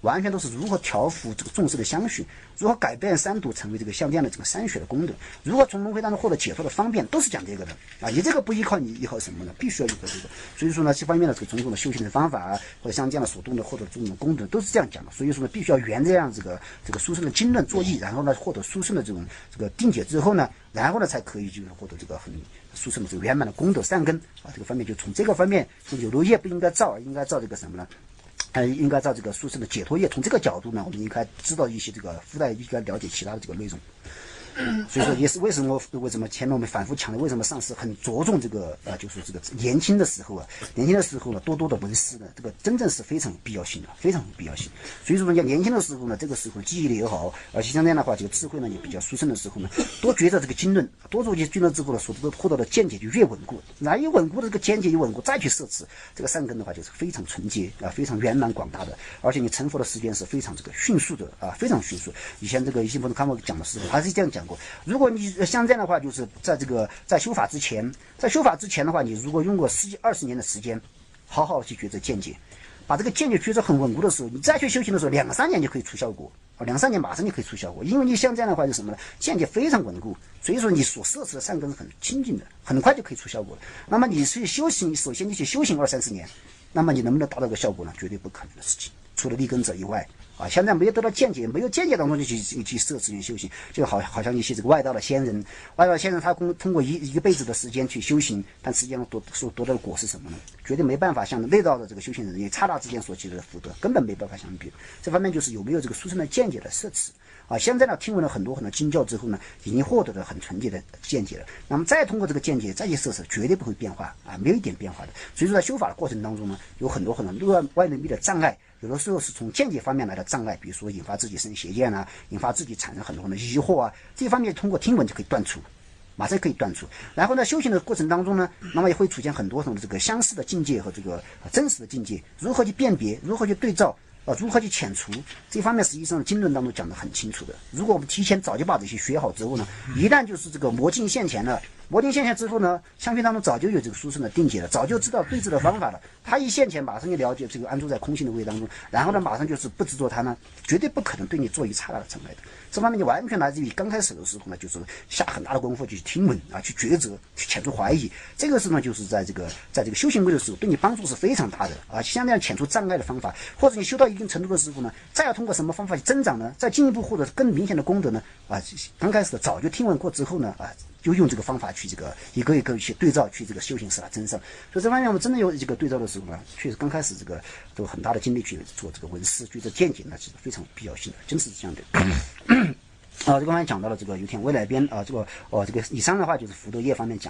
完全都是如何调伏这个众生的相续，如何改变三毒成为这个像这样的这个三学的功德，如何从轮回当中获得解脱的方便，都是讲这个的啊。你这个不依靠你依靠什么呢？必须要依靠这个。所以说呢，这方面的这个种种的修行的方法啊，或者像这样的所动的获得种种功德，都是这样讲的。所以说呢，必须要沿这样这个殊胜的经论作意，然后呢获得殊胜的这个定解之后呢，然后呢才可以就是获得这个很殊胜的这个圆满的功德善根啊。这个方面就从这个方面，有漏业不应该造，应该造这个什么呢？应该照这个殊胜的解脱业，从这个角度呢，我们应该知道一些这个附带应该了解其他的这个内容。所以说也是为什么前面我们反复强调，为什么上师很着重这个就是这个年轻的时候呢，多多的闻思呢，这个真正是非常有必要性的，非常有必要性。所以说呢，年轻的时候呢，这个时候记忆力也好，而且像这样的话，这个智慧呢也比较殊胜的时候呢，多觉着这个经论，多做些经论之后呢，所获得的见解就越稳固，那一稳固的这个见解一稳固，再去摄持这个善根的话，就是非常纯洁啊，非常圆满广大的，而且你成佛的时间是非常这个迅速的啊，非常迅速。以前这个一些朋友看我讲的时候，还是这样讲过。如果你像这样的话，就是在修法之前的话，你如果用过10几20年的时间，好好去觉着见解，把这个见解觉着很稳固的时候，你再去修行的时候，2、3年就可以出效果啊，2、3年马上就可以出效果，因为你像这样的话是什么呢？见解非常稳固，所以说你所摄持的善根是很清净的，很快就可以出效果了。那么你去修行，首先你去修行2、30年，那么你能不能达到这个效果呢？绝对不可能的事情。除了立根者以外啊，现在没有得到见解，没有见解当中就去摄持去修行，就好像一些这个外道的仙人，他通过一个辈子的时间去修行，但实际上所得到的果是什么呢？绝对没办法像内道的这个修行人也刹那之间所取得的福德，根本没办法相比。这方面就是有没有这个殊胜的见解的摄持啊。现在呢，听闻了很多经教之后呢，已经获得了很纯洁的见解了。那么再通过这个见解再去摄持，绝对不会变化啊，没有一点变化的。所以说在修法的过程当中呢，有很多外内密的障碍。有的时候是从见解方面来的障碍，比如说引发自己生邪见啊，引发自己产生很多的疑惑啊，这方面通过听闻就可以断除，马上可以断除。然后呢，修行的过程当中呢，那么也会出现很多种的这个相似的境界和这个真实的境界，如何去辨别，如何去对照如何去遣除，这方面实际上经论当中讲得很清楚的。如果我们提前早就把这些学好之后呢，一旦就是这个魔境现前了，魔境现前之后呢，相续当中早就有这个殊胜的定解了，早就知道对治的方法了。他一现前，马上就了解这个安住在空性的位当中，然后呢，马上就是不执着他呢，绝对不可能对你做一刹那的障碍的。这方面就完全来自于刚开始的时候呢，就是下很大的功夫去听闻啊，去抉择，去遣除怀疑。这个是呢，就是在这个修行位的时候，对你帮助是非常大的啊。像这样遣除障碍的方法，或者你修到一定程度的时候呢，再要通过什么方法去增长呢？再进一步获得更明显的功德呢？啊，刚开始的早就听闻过之后呢，啊。就用这个方法去这个一个一个去对照，去这个修行使它增上。所以这方面我们真的有这个对照的时候呢，确实刚开始这个都有很大的精力去做这个闻思，觉得见解呢是非常有必要性的，真是这样的。这个方面讲到了这个有天未来边啊，这个以上的话就是福德业方面讲。